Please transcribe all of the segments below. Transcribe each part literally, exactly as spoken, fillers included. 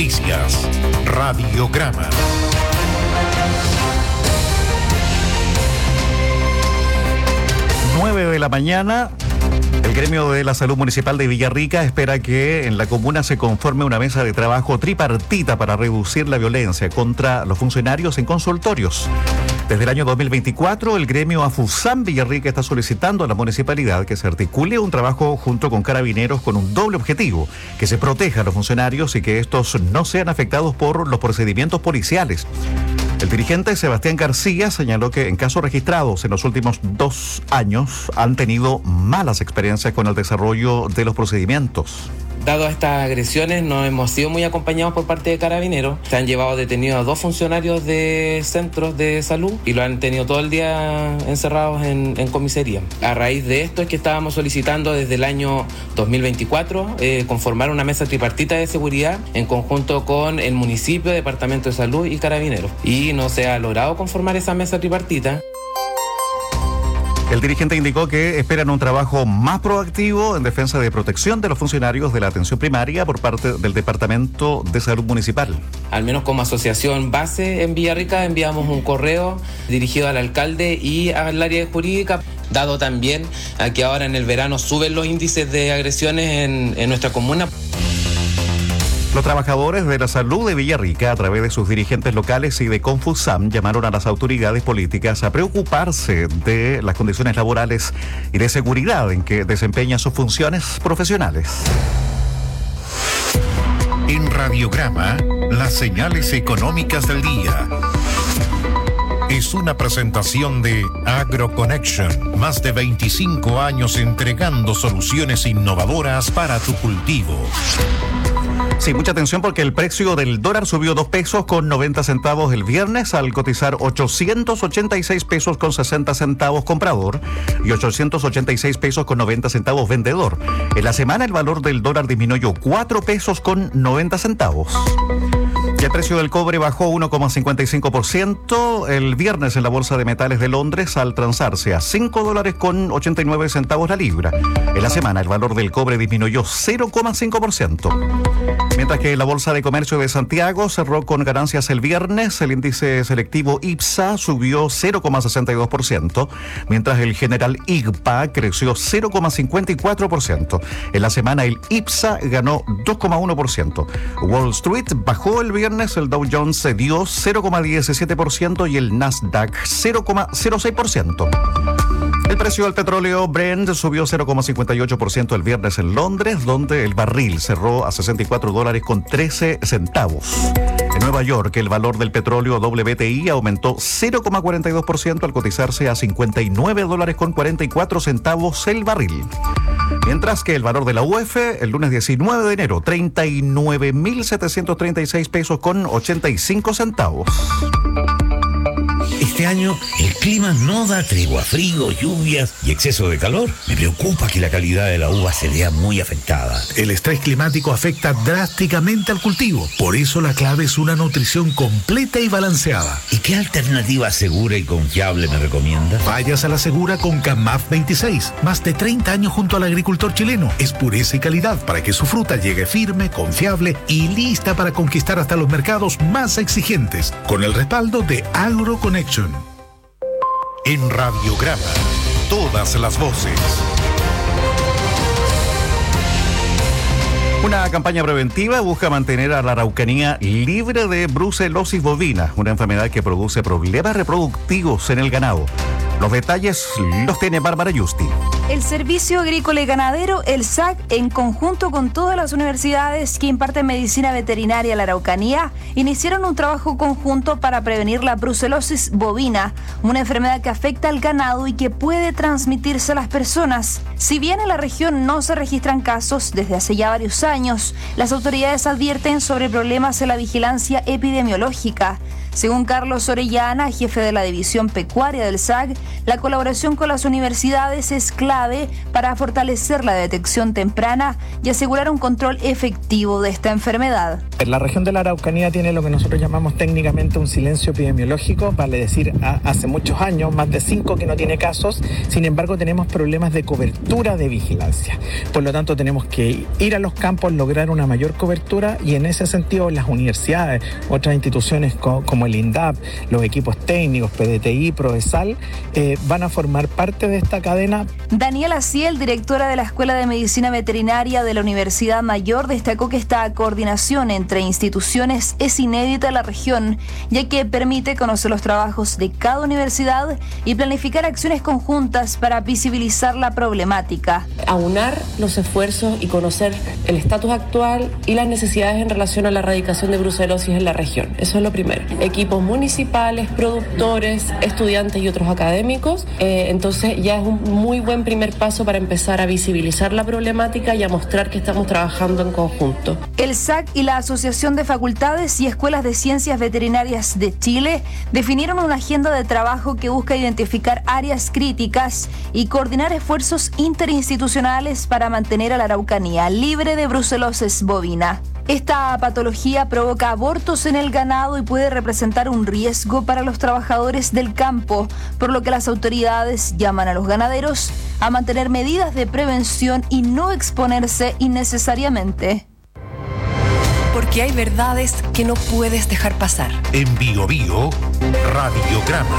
Noticias. Radiograma. nueve de la mañana. El gremio de la salud municipal de Villarrica espera que en la comuna se conforme una mesa de trabajo tripartita para reducir la violencia contra los funcionarios en consultorios. Desde el año dos mil veinticuatro, el gremio AFUSAM Villarrica está solicitando a la municipalidad que se articule un trabajo junto con carabineros con un doble objetivo: que se proteja a los funcionarios y que estos no sean afectados por los procedimientos policiales. El dirigente Sebastián García señaló que en casos registrados en los últimos dos años han tenido malas experiencias con el desarrollo de los procedimientos. Dado a estas agresiones, no hemos sido muy acompañados por parte de Carabineros. Se han llevado detenidos a dos funcionarios de centros de salud y lo han tenido todo el día encerrados en, en comisaría. A raíz de esto es que estábamos solicitando desde el año dos mil veinticuatro eh, conformar una mesa tripartita de seguridad en conjunto con el municipio, Departamento de Salud y Carabineros. Y no se ha logrado conformar esa mesa tripartita. El dirigente indicó que esperan un trabajo más proactivo en defensa de protección de los funcionarios de la atención primaria por parte del Departamento de Salud Municipal. Al menos como asociación base en Villarrica enviamos un correo dirigido al alcalde y al área jurídica, dado también a que ahora en el verano suben los índices de agresiones en, en nuestra comuna. Los trabajadores de la salud de Villarrica, a través de sus dirigentes locales y de Confusam, llamaron a las autoridades políticas a preocuparse de las condiciones laborales y de seguridad en que desempeñan sus funciones profesionales. En Radiograma, las señales económicas del día. Es una presentación de AgroConnection, más de veinticinco años entregando soluciones innovadoras para tu cultivo. Sí, mucha atención porque el precio del dólar subió dos pesos con noventa centavos el viernes al cotizar ochocientos ochenta y seis pesos con sesenta centavos comprador y ochocientos ochenta y seis pesos con noventa centavos vendedor. En la semana el valor del dólar disminuyó cuatro pesos con noventa centavos. Y el precio del cobre bajó uno coma cincuenta y cinco por ciento el viernes en la Bolsa de Metales de Londres al transarse a cinco dólares con ochenta y nueve centavos la libra. En la semana el valor del cobre disminuyó cero coma cinco por ciento. Mientras que la Bolsa de Comercio de Santiago cerró con ganancias el viernes, el índice selectivo IPSA subió cero coma sesenta y dos por ciento, mientras el general I G P A creció cero coma cincuenta y cuatro por ciento. En la semana el IPSA ganó dos coma uno por ciento. Wall Street bajó el viernes, el Dow Jones cedió cero coma diecisiete por ciento y el Nasdaq cero coma cero seis por ciento. El precio del petróleo Brent subió cero coma cincuenta y ocho por ciento el viernes en Londres, donde el barril cerró a sesenta y cuatro dólares con trece centavos. En Nueva York, el valor del petróleo W T I aumentó cero coma cuarenta y dos por ciento al cotizarse a cincuenta y nueve dólares con cuarenta y cuatro centavos el barril. Mientras que el valor de la U F el lunes diecinueve de enero, treinta y nueve mil setecientos treinta y seis pesos con ochenta y cinco centavos. Este año el clima no da tregua, frío, lluvias y exceso de calor. Me preocupa que la calidad de la uva se vea muy afectada. El estrés climático afecta drásticamente al cultivo. Por eso la clave es una nutrición completa y balanceada. ¿Y qué alternativa segura y confiable me recomienda? Vayas a la segura con CAMAF veintiséis. Más de treinta años junto al agricultor chileno. Es pureza y calidad para que su fruta llegue firme, confiable y lista para conquistar hasta los mercados más exigentes. Con el respaldo de AgroConnection. En Radiograma, todas las voces. Una campaña preventiva busca mantener a la Araucanía libre de brucelosis bovina, una enfermedad que produce problemas reproductivos en el ganado. Los detalles los tiene Bárbara Yusti. El Servicio Agrícola y Ganadero, el S A C, en conjunto con todas las universidades que imparten medicina veterinaria a la Araucanía, iniciaron un trabajo conjunto para prevenir la brucelosis bovina, una enfermedad que afecta al ganado y que puede transmitirse a las personas. Si bien en la región no se registran casos desde hace ya varios años, las autoridades advierten sobre problemas en la vigilancia epidemiológica. Según Carlos Orellana, jefe de la División Pecuaria del S A C, la colaboración con las universidades es clave para fortalecer la detección temprana y asegurar un control efectivo de esta enfermedad. La región de la Araucanía tiene lo que nosotros llamamos técnicamente un silencio epidemiológico, vale decir, a, hace muchos años, más de cinco que no tiene casos, sin embargo tenemos problemas de cobertura de vigilancia. Por lo tanto tenemos que ir a los campos, lograr una mayor cobertura y en ese sentido las universidades, otras instituciones co- como el INDAP, los equipos técnicos, P D T I, PROESAL, eh, van a formar parte de esta cadena. Daniela Ciel, directora de la Escuela de Medicina Veterinaria de la Universidad Mayor, destacó que esta coordinación entre instituciones es inédita en la región, ya que permite conocer los trabajos de cada universidad y planificar acciones conjuntas para visibilizar la problemática. Aunar los esfuerzos y conocer el estatus actual y las necesidades en relación a la erradicación de brucelosis en la región. Eso es lo primero. Equipos municipales, productores, estudiantes y otros académicos. Eh, entonces ya es un muy buen primer paso para empezar a visibilizar la problemática y a mostrar que estamos trabajando en conjunto. El S A C y la Asociación de Facultades y Escuelas de Ciencias Veterinarias de Chile definieron una agenda de trabajo que busca identificar áreas críticas y coordinar esfuerzos interinstitucionales para mantener a la Araucanía libre de brucelosis bovina. Esta patología provoca abortos en el ganado y puede representar un riesgo para los trabajadores del campo, por lo que las autoridades llaman a los ganaderos a mantener medidas de prevención y no exponerse innecesariamente. Porque hay verdades que no puedes dejar pasar. En Bio Bio, Radiograma.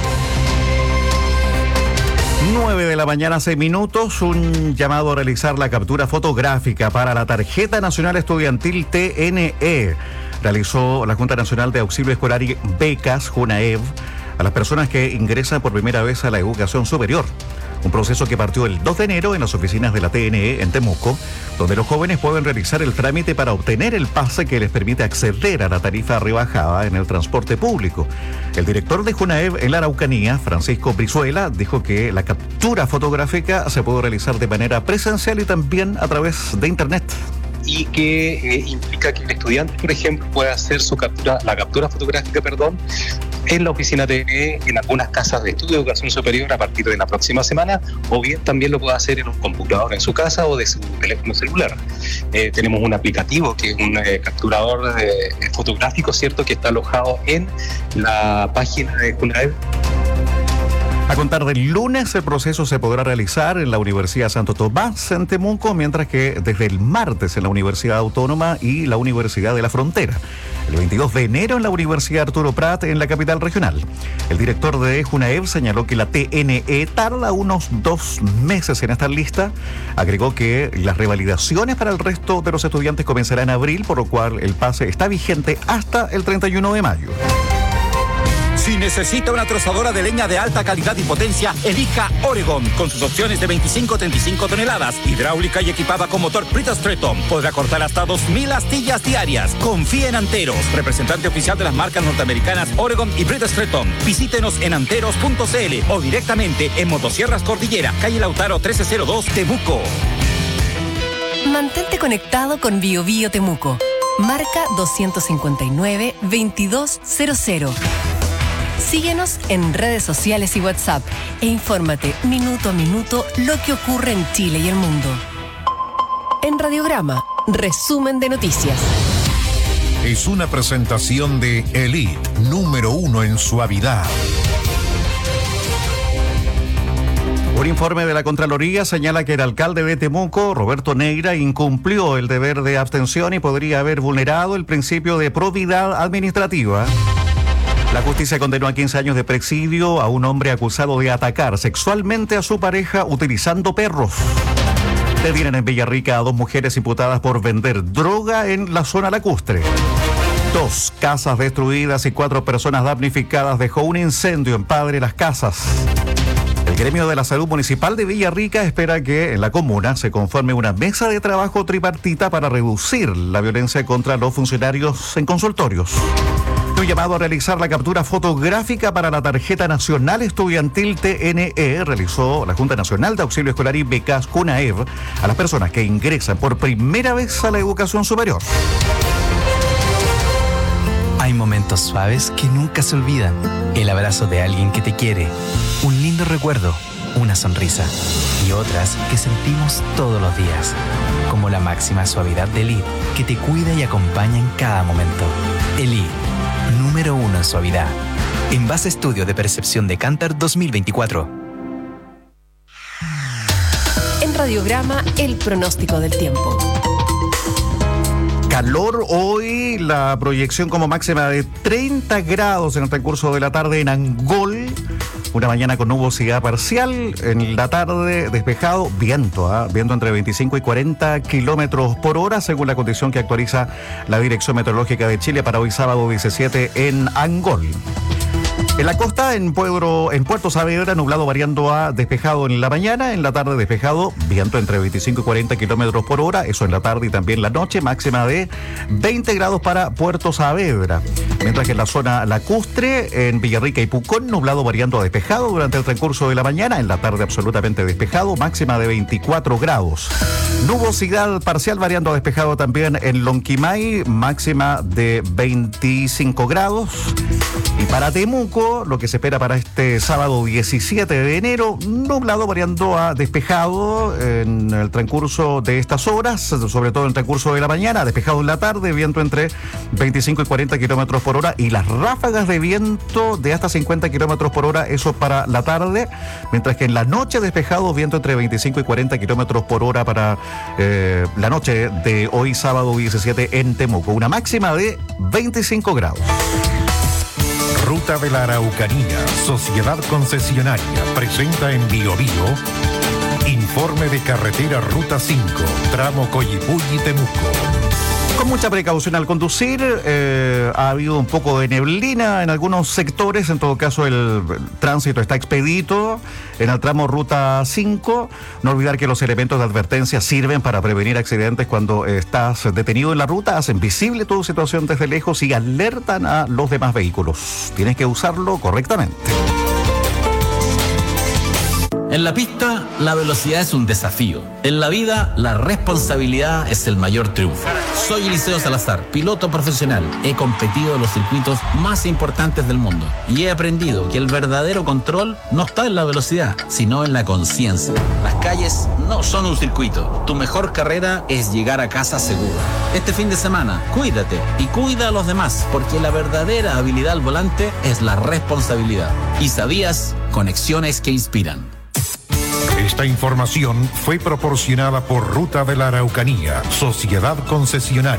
nueve de la mañana, seis minutos, un llamado a realizar la captura fotográfica para la Tarjeta Nacional Estudiantil T N E. Realizó la Junta Nacional de Auxilio Escolar y Becas, JUNAEB, a las personas que ingresan por primera vez a la educación superior. Un proceso que partió el dos de enero en las oficinas de la T N E en Temuco, donde los jóvenes pueden realizar el trámite para obtener el pase que les permite acceder a la tarifa rebajada en el transporte público. El director de JUNAEB en la Araucanía, Francisco Brizuela, dijo que la captura fotográfica se puede realizar de manera presencial y también a través de internet. Y que eh, implica que el estudiante, por ejemplo, puede hacer su captura, la captura fotográfica, perdón, en la oficina T N E, en algunas casas de estudio de educación superior a partir de la próxima semana, o bien también lo puede hacer en un computador en su casa o de su teléfono celular. Eh, tenemos un aplicativo que es un eh, capturador eh, fotográfico, ¿cierto?, que está alojado en la página de JUNAEB. A contar del lunes, el proceso se podrá realizar en la Universidad Santo Tomás en Temuco, mientras que desde el martes en la Universidad Autónoma y la Universidad de la Frontera. El veintidós de enero en la Universidad Arturo Prat en la capital regional. El director de JUNAEB señaló que la T N E tarda unos dos meses en estar lista. Agregó que las revalidaciones para el resto de los estudiantes comenzarán en abril, por lo cual el pase está vigente hasta el treinta y uno de mayo. Si necesita una trozadora de leña de alta calidad y potencia, elija Oregon, con sus opciones de veinticinco a treinta y cinco toneladas, hidráulica y equipada con motor Brita Stretton. Podrá cortar hasta dos mil astillas diarias. Confíe en Anteros, representante oficial de las marcas norteamericanas Oregon y Brita Stretton. Visítenos en anteros punto c l o directamente en Motosierras Cordillera, calle Lautaro trece cero dos, Temuco. Mantente conectado con Bio Bio Temuco. Marca doscientos cincuenta y nueve, veintidós cero cero. Síguenos en redes sociales y WhatsApp e infórmate minuto a minuto lo que ocurre en Chile y el mundo. En Radiograma, resumen de noticias. Es una presentación de Elite, número uno en suavidad. Un informe de la Contraloría señala que el alcalde de Temuco, Roberto Neira, incumplió el deber de abstención y podría haber vulnerado el principio de probidad administrativa. La justicia condenó a quince años de presidio a un hombre acusado de atacar sexualmente a su pareja utilizando perros. Detienen en Villarrica a dos mujeres imputadas por vender droga en la zona lacustre. Dos casas destruidas y cuatro personas damnificadas dejó un incendio en Padre Las Casas. El gremio de la salud municipal de Villarrica espera que en la comuna se conforme una mesa de trabajo tripartita para reducir la violencia contra los funcionarios en consultorios. Un llamado a realizar la captura fotográfica para la Tarjeta Nacional Estudiantil T N E realizó la Junta Nacional de Auxilio Escolar y Becas, JUNAEB, a las personas que ingresan por primera vez a la educación superior. Hay momentos suaves que nunca se olvidan. El abrazo de alguien que te quiere, un lindo recuerdo, una sonrisa y otras que sentimos todos los días. como la máxima suavidad de Elite, que te cuida y acompaña en cada momento. Elite, número uno en suavidad. En base a estudio de percepción de Kantar dos mil veinticuatro. En Radiograma, el pronóstico del tiempo. Calor hoy, la proyección como máxima de treinta grados en el transcurso de la tarde en Angol. Una mañana con nubosidad parcial, en la tarde despejado, viento, ¿eh? viento entre veinticinco y cuarenta kilómetros por hora, según la condición que actualiza la Dirección Meteorológica de Chile para hoy sábado diecisiete en Angol. En la costa, en, Pueblo, en Puerto Saavedra, nublado variando a despejado en la mañana, en la tarde despejado, viento entre veinticinco y cuarenta kilómetros por hora, eso en la tarde y también la noche, máxima de veinte grados para Puerto Saavedra. Mientras que en la zona lacustre, en Villarrica y Pucón, nublado variando a despejado durante el transcurso de la mañana, en la tarde absolutamente despejado, máxima de veinticuatro grados. Nubosidad parcial variando a despejado también en Lonquimay, máxima de veinticinco grados. Y para Temuco, lo que se espera para este sábado diecisiete de enero, nublado variando a despejado en el transcurso de estas horas, sobre todo en el transcurso de la mañana, despejado en la tarde, viento entre veinticinco y cuarenta kilómetros por hora y las ráfagas de viento de hasta cincuenta kilómetros por hora, eso para la tarde, mientras que en la noche despejado, viento entre veinticinco y cuarenta kilómetros por hora para eh, la noche de hoy sábado diecisiete en Temuco, una máxima de veinticinco grados. Ruta de la Araucanía, Sociedad Concesionaria, presenta en Bio Bio informe de carretera Ruta cinco, tramo Coyipulli-Temuco. Con mucha precaución al conducir, eh, ha habido un poco de neblina en algunos sectores, en todo caso el, el tránsito está expedito en el tramo Ruta cinco. No olvidar que los elementos de advertencia sirven para prevenir accidentes cuando estás detenido en la ruta, hacen visible tu situación desde lejos y alertan a los demás vehículos. Tienes que usarlo correctamente. En la pista, la velocidad es un desafío. En la vida, la responsabilidad es el mayor triunfo. Soy Eliseo Salazar, piloto profesional. He competido en los circuitos más importantes del mundo y he aprendido que el verdadero control no está en la velocidad, sino en la conciencia. Las calles no son un circuito. Tu mejor carrera es llegar a casa seguro. Este fin de semana, cuídate y cuida a los demás, porque la verdadera habilidad al volante es la responsabilidad. ¿Y sabías? Conexiones que inspiran. Esta información fue proporcionada por Ruta de la Araucanía, Sociedad Concesionaria.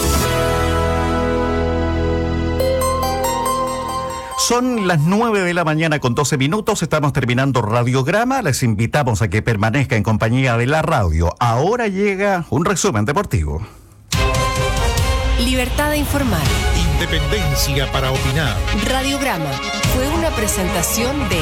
Son las nueve de la mañana con doce minutos, estamos terminando Radiograma, les invitamos a que permanezca en compañía de la radio. Ahora llega un resumen deportivo. Libertad de informar. Independencia para opinar. Radiograma fue una presentación de...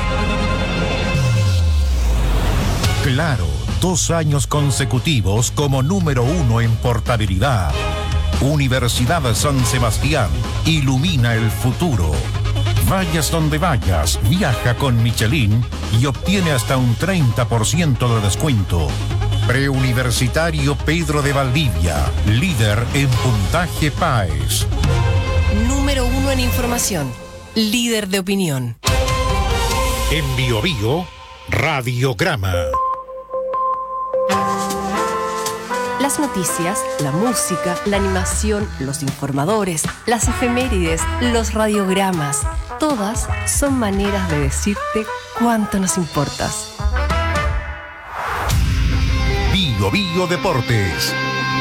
Claro, dos años consecutivos como número uno en portabilidad. Universidad San Sebastián, ilumina el futuro. Vayas donde vayas, viaja con Michelin y obtiene hasta un treinta por ciento de descuento. Preuniversitario Pedro de Valdivia, líder en puntaje P A E S. Número uno en información, líder de opinión. En Bio Bio, Radiograma. Las noticias, la música, la animación, los informadores, las efemérides, los radiogramas, todas son maneras de decirte cuánto nos importas. Bio Bio Deportes.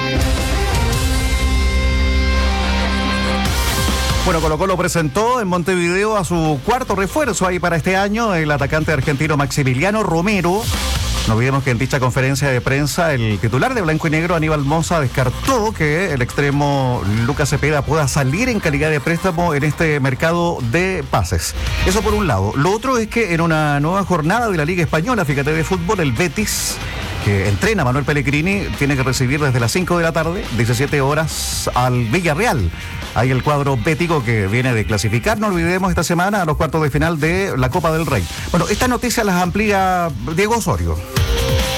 Bueno, Colo Colo presentó en Montevideo a su cuarto refuerzo ahí para este año, el atacante argentino Maximiliano Romero. No olvidemos que en dicha conferencia de prensa el titular de Blanco y Negro, Aníbal Mosa, descartó que el extremo Lucas Cepeda pueda salir en calidad de préstamo en este mercado de pases. Eso por un lado. Lo otro es que en una nueva jornada de la Liga Española, fíjate, de fútbol, el Betis, que entrena a Manuel Pellegrini, tiene que recibir desde las cinco de la tarde, diecisiete horas, al Villarreal. Hay el cuadro bético que viene de clasificar, no olvidemos, esta semana a los cuartos de final de la Copa del Rey. Bueno, esta noticia las amplía Diego Osorio.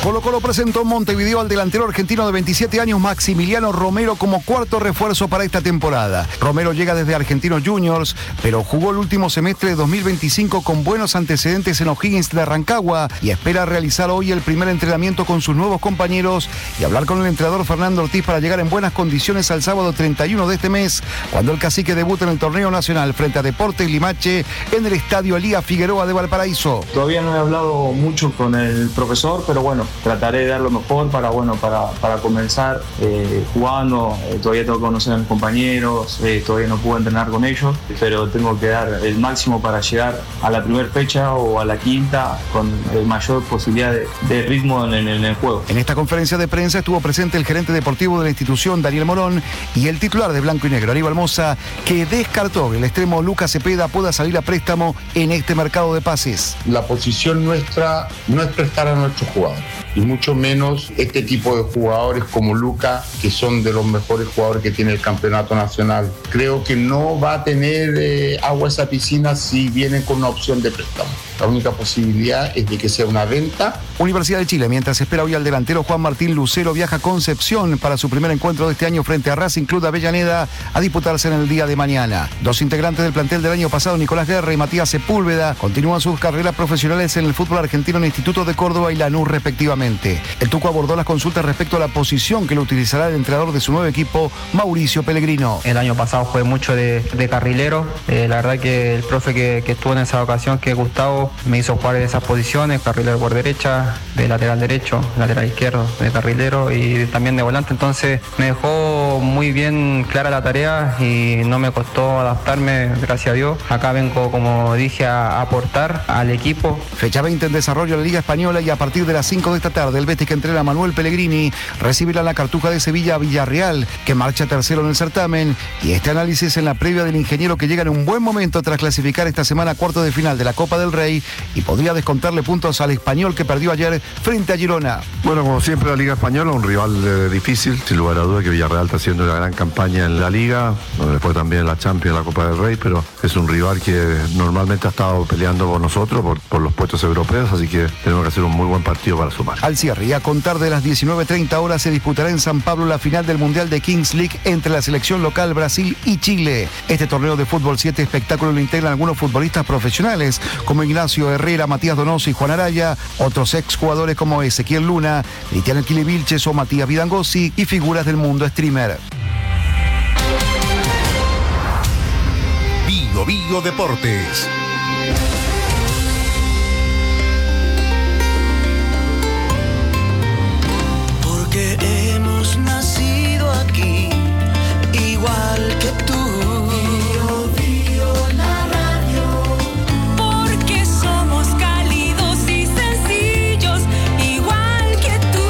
Colo Colo presentó en Montevideo al delantero argentino de veintisiete años Maximiliano Romero como cuarto refuerzo para esta temporada. Romero llega desde Argentinos Juniors, pero jugó el último semestre de dos mil veinticinco con buenos antecedentes en O'Higgins de Rancagua y espera realizar hoy el primer entrenamiento con sus nuevos compañeros y hablar con el entrenador Fernando Ortiz para llegar en buenas condiciones al sábado treinta y uno de este mes, cuando el cacique debuta en el torneo nacional frente a Deportes Limache en el estadio Elías Figueroa de Valparaíso. Todavía no he hablado mucho con el profesor, pero bueno, trataré de dar lo mejor para, bueno, para, para comenzar eh, jugando. Eh, todavía tengo que conocer a mis compañeros, eh, todavía no puedo entrenar con ellos, pero tengo que dar el máximo para llegar a la primera fecha o a la quinta con eh, mayor posibilidad de, de ritmo en, en, en el juego. En esta conferencia de prensa estuvo presente el gerente deportivo de la institución, Daniel Morón, y el titular de Blanco y Negro, Aníbal Mosa, que descartó que el extremo Lucas Cepeda pueda salir a préstamo en este mercado de pases. La posición nuestra no es prestar a nuestros jugadores, y mucho menos este tipo de jugadores como Luca, que son de los mejores jugadores que tiene el campeonato nacional. Creo que no va a tener eh, agua esa piscina si vienen con una opción de préstamo. La única posibilidad es de que sea una venta. Universidad de Chile, mientras espera hoy al delantero Juan Martín Lucero, viaja a Concepción para su primer encuentro de este año frente a Racing Club de Avellaneda a disputarse en el día de mañana. Dos integrantes del plantel del año pasado, Nicolás Guerra y Matías Sepúlveda, continúan sus carreras profesionales en el fútbol argentino en el Instituto de Córdoba y Lanús respectivamente. El Tuco abordó las consultas respecto a la posición que lo utilizará el entrenador de su nuevo equipo, Mauricio Pellegrino. El año pasado fue mucho de, de carrilero. Eh, la verdad que el profe que, que estuvo en esa ocasión, que Gustavo, me hizo jugar en esas posiciones, carrilero por derecha, de lateral derecho, lateral izquierdo, de carrilero y también de volante. Entonces me dejó muy bien clara la tarea y no me costó adaptarme, gracias a Dios. Acá vengo, como dije, a aportar al equipo. Fecha veinte en desarrollo de la Liga Española y a partir de las cinco de esta tarde el Betis, que entrena a Manuel Pellegrini, recibirá la Cartuja de Sevilla a Villarreal, que marcha tercero en el certamen, y este análisis en la previa del ingeniero, que llega en un buen momento tras clasificar esta semana a cuartos de final de la Copa del Rey y podría descontarle puntos al Español, que perdió ayer frente a Girona. Bueno, como siempre la Liga Española, un rival eh, difícil, sin lugar a dudas que Villarreal está haciendo una gran campaña en la Liga, después también en la Champions, la Copa del Rey, pero es un rival que normalmente ha estado peleando con nosotros por, por los puestos europeos, así que tenemos que hacer un muy buen partido para sumar. Al cierre y a contar de las diecinueve treinta horas se disputará en San Pablo la final del Mundial de Kings League entre la selección local Brasil y Chile. Este torneo de fútbol siete espectáculo lo integran algunos futbolistas profesionales como Ignacio Herrera, Matías Donoso y Juan Araya, otros exjugadores como Ezequiel Luna, Cristian Kili Vilches o Matías Vidangosi y figuras del mundo streamer. Bio Bio Deportes. Porque hemos nacido aquí, igual que tú. Bio Bio la radio. Porque somos cálidos y sencillos, igual que tú.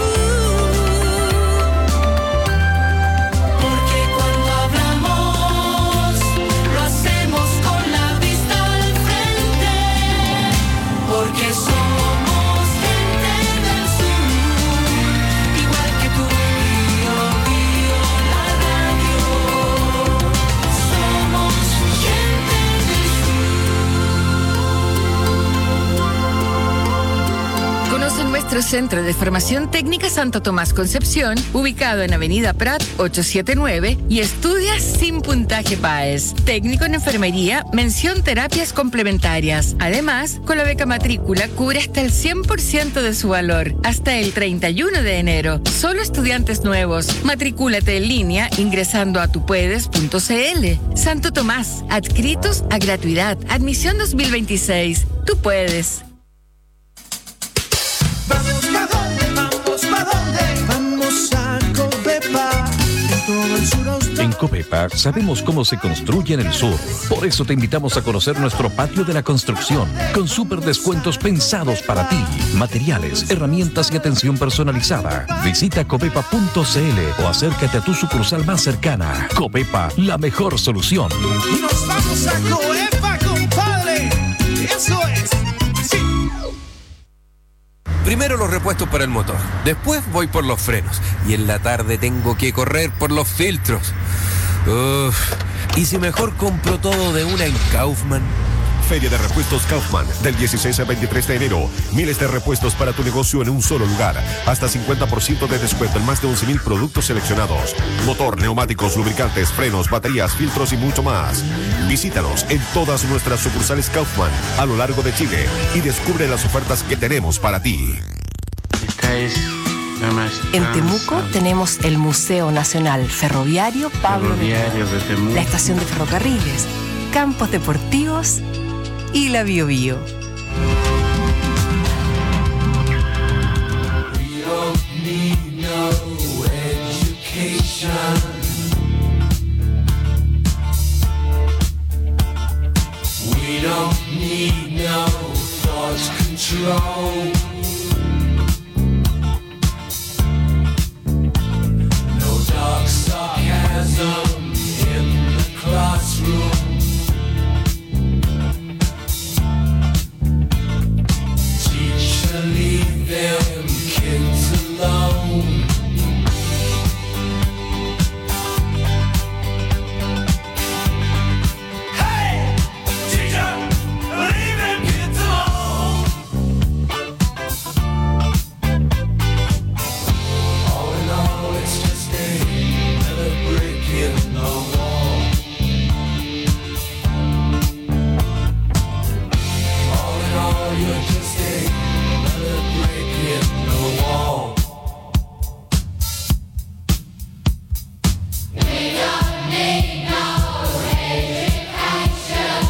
Porque cuando hablamos, lo hacemos con la vista al frente. Porque somos gente del sur, igual que tú. Bio Bio la radio. Somos gente del sur. Conoce nuestro Centro de Formación Técnica Santo Tomás Concepción, ubicado en Avenida Prat ochocientos setenta y nueve, y estudia sin puntaje P A E S. Técnico en enfermería, mención terapias complementarias. Además, con la beca matrícula cubre hasta el cien por ciento de su valor, hasta el treinta y uno de enero. Solo estudiantes nuevos. Matricúlate en línea ingresando a tupuedes punto c l. Santo Tomás, adscritos a gratuidad. Admisión dos mil veintiséis. Tú puedes. Vamos, ¿pa' dónde? Vamos, ¿pa' dónde? Vamos a Covepa. En todo el sur austral. En Covepa sabemos cómo se construye en el sur. Por eso te invitamos a conocer nuestro patio de la construcción, con súper descuentos pensados para ti. Materiales, herramientas y atención personalizada. Visita covepa punto c l o acércate a tu sucursal más cercana. Covepa, la mejor solución. Nos vamos a Covepa, compadre. Eso es. Sí. Primero los repuestos para el motor, después voy por los frenos y en la tarde tengo que correr por los filtros. Uf. ¿Y si mejor compro todo de una en Kaufman? Feria de Repuestos Kaufman, del dieciséis al veintitrés de enero. Miles de repuestos para tu negocio en un solo lugar. Hasta cincuenta por ciento de descuento en más de once mil productos seleccionados. Motor, neumáticos, lubricantes, frenos, baterías, filtros y mucho más. Visítanos en todas nuestras sucursales Kaufman a lo largo de Chile y descubre las ofertas que tenemos para ti. En Temuco tenemos el Museo Nacional Ferroviario Pablo Ferroviario de Temuco, la estación de ferrocarriles, campos deportivos y la Bio Bio. We don't need no education. We don't need no thought control. No dark sarcasm in the classroom. Teacher, leave them kids alone. Hey, teacher, leave them kids alone. All in all, it's just another brick in the wall. All in all, you're just another brick in the wall. We don't need no education.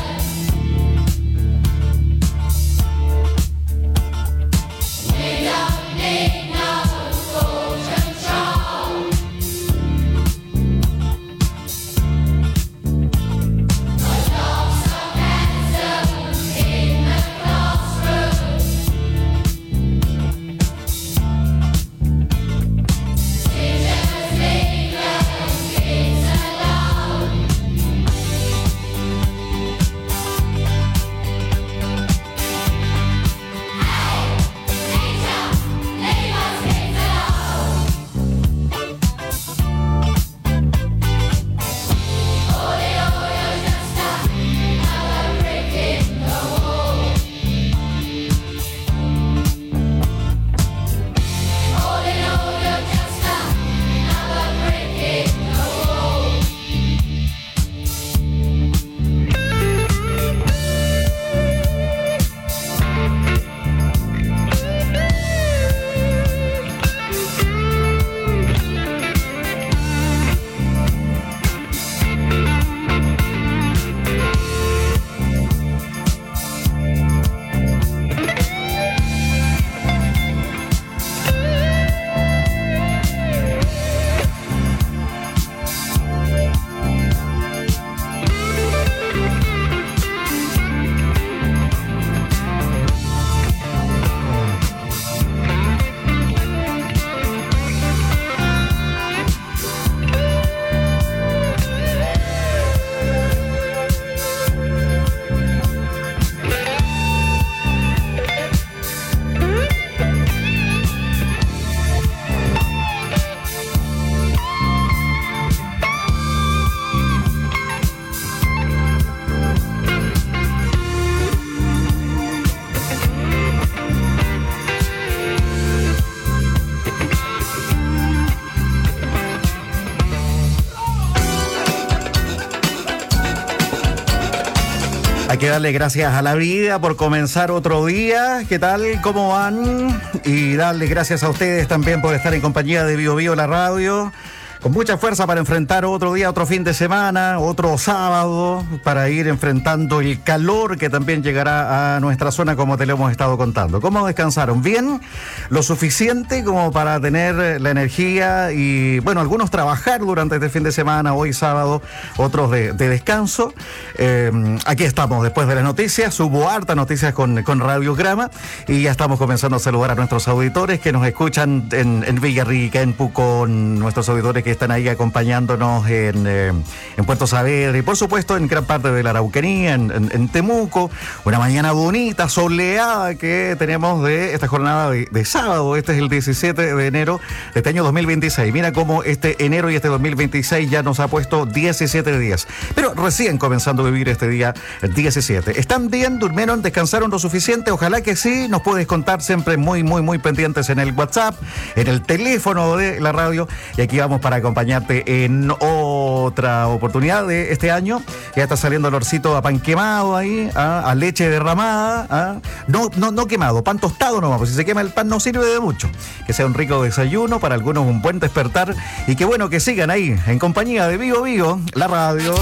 We don't need no full control. No dogs are handsome in the classroom. Teachers, leave them kids alone. Leave us kids alone. Oh, you're just another brick in the wall. Oh, you're just another brick in the wall. Hay que darle gracias a la vida por comenzar otro día. ¿Qué tal? ¿Cómo van? Y darle gracias a ustedes también por estar en compañía de Bio Bio, la radio. Con mucha fuerza para enfrentar otro día, otro fin de semana, otro sábado, para ir enfrentando el calor que también llegará a nuestra zona, como te lo hemos estado contando. ¿Cómo descansaron? ¿Bien? ¿Lo suficiente como para tener la energía y, bueno, algunos trabajar durante este fin de semana, hoy sábado, otros de, de descanso? Eh, aquí estamos, después de las noticias, hubo hartas noticias con, con Radiograma y ya estamos comenzando a saludar a nuestros auditores que nos escuchan en, en Villarrica, en Pucón, nuestros auditores que que están ahí acompañándonos en, eh, en Puerto Saavedra y por supuesto en gran parte de la Araucanía, en, en, en Temuco. Una mañana bonita, soleada que tenemos de esta jornada de, de sábado. Este es el diecisiete de enero de este año dos mil veintiséis. Mira cómo este enero y este dos mil veintiséis ya nos ha puesto diecisiete días. Pero recién comenzando a vivir este día diecisiete. ¿Están bien? ¿Durmieron? ¿Descansaron lo suficiente? Ojalá que sí. Nos puedes contar siempre muy, muy, muy pendientes en el WhatsApp, en el teléfono de la radio. Y aquí vamos para acompañarte en otra oportunidad de este año. Ya está saliendo el olorcito a pan quemado ahí, a, a leche derramada. A, no, no, no quemado, pan tostado nomás. Pues si se quema el pan no sirve de mucho. Que sea un rico desayuno, para algunos un buen despertar. Y qué bueno que sigan ahí en compañía de Vigo Vigo, la radio.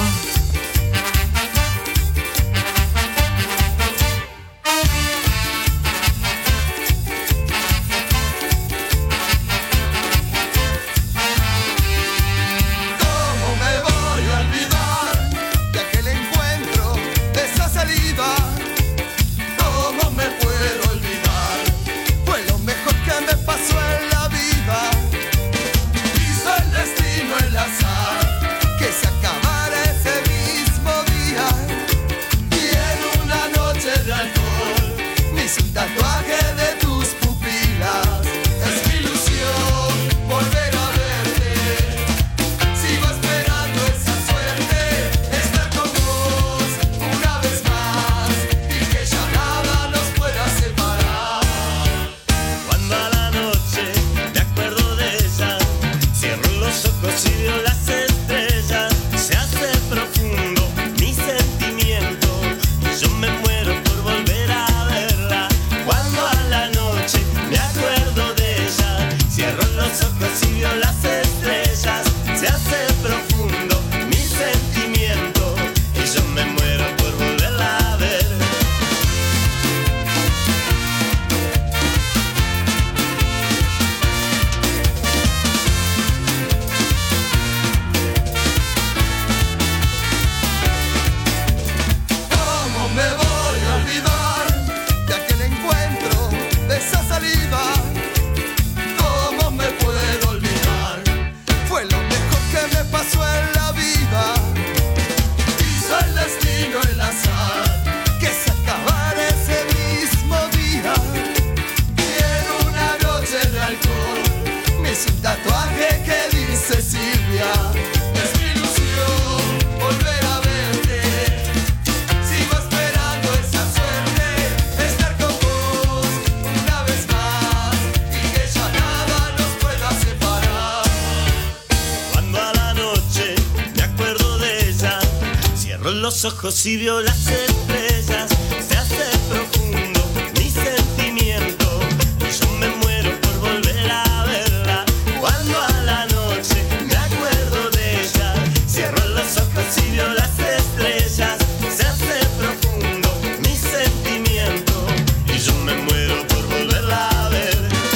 Los ojos y vio las estrellas, se hace profundo mi sentimiento y yo me muero por volver a verla. Cuando a la noche me acuerdo de ella, cierro los ojos y vio las estrellas, se hace profundo mi sentimiento y yo me muero por volverla a ver.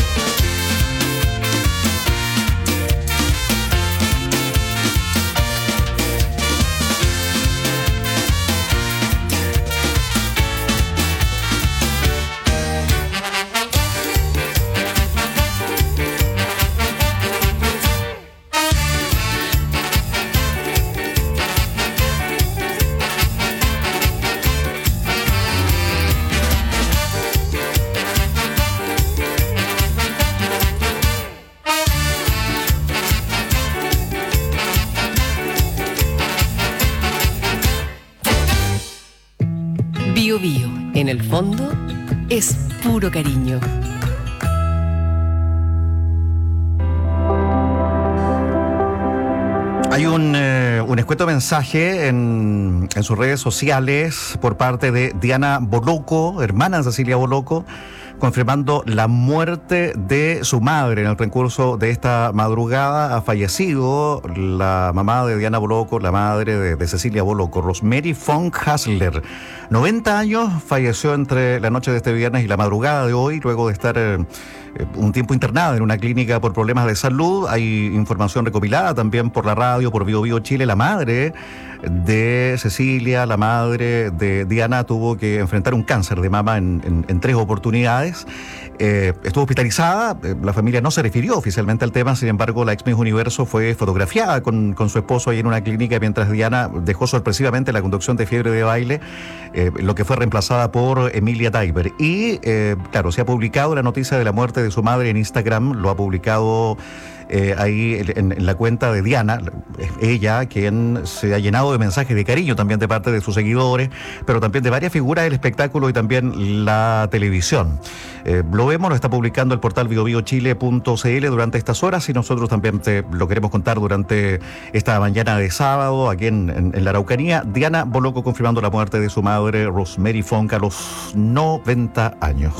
Bio Bio, en el fondo, es puro cariño. Hay un, eh, un escueto mensaje en, en sus redes sociales por parte de Diana Boloco, hermana de Cecilia Boloco, confirmando la muerte de su madre en el transcurso de esta madrugada. Ha fallecido la mamá de Diana Boloco, la madre de, de Cecilia Boloco, Rosemary Funk Hasler. noventa años, falleció entre la noche de este viernes y la madrugada de hoy, luego de estar eh, un tiempo internada en una clínica por problemas de salud. Hay información recopilada también por la radio, por Bio Bio Chile. La madre de Cecilia, la madre de Diana, tuvo que enfrentar un cáncer de mama en, en, en tres oportunidades. enfermedades. Eh, estuvo hospitalizada, eh, la familia no se refirió oficialmente al tema, sin embargo la ex Miss Universo fue fotografiada con, con su esposo ahí en una clínica mientras Diana dejó sorpresivamente la conducción de Fiebre de Baile, eh, lo que fue reemplazada por Emilia Diver. Y eh, claro, se ha publicado la noticia de la muerte de su madre en Instagram, lo ha publicado Eh, ahí en, en la cuenta de Diana, ella quien se ha llenado de mensajes de cariño también de parte de sus seguidores, pero también de varias figuras del espectáculo y también la televisión. Eh, lo vemos, lo está publicando el portal bio bio chile punto c l durante estas horas y nosotros también te lo queremos contar durante esta mañana de sábado aquí en, en, en la Araucanía. Diana Boloco confirmando la muerte de su madre Rosemary Funk a los noventa años.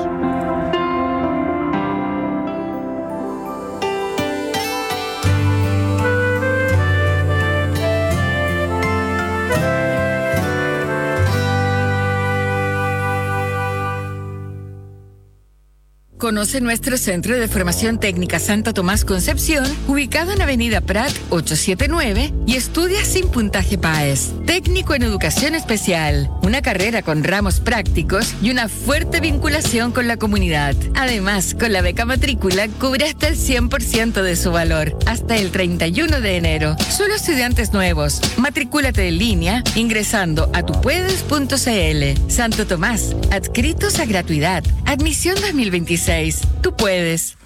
Conoce nuestro Centro de Formación Técnica Santo Tomás Concepción, ubicado en Avenida Prat ochocientos setenta y nueve y estudia sin puntaje P A E S. Técnico en Educación Especial, una carrera con ramos prácticos y una fuerte vinculación con la comunidad. Además, con la beca matrícula cubre hasta el cien por ciento de su valor, hasta el treinta y uno de enero. Solo estudiantes nuevos. Matricúlate en línea ingresando a tupuedes punto c l. Santo Tomás, adscritos a gratuidad. Admisión dos mil veintiséis. Tú puedes.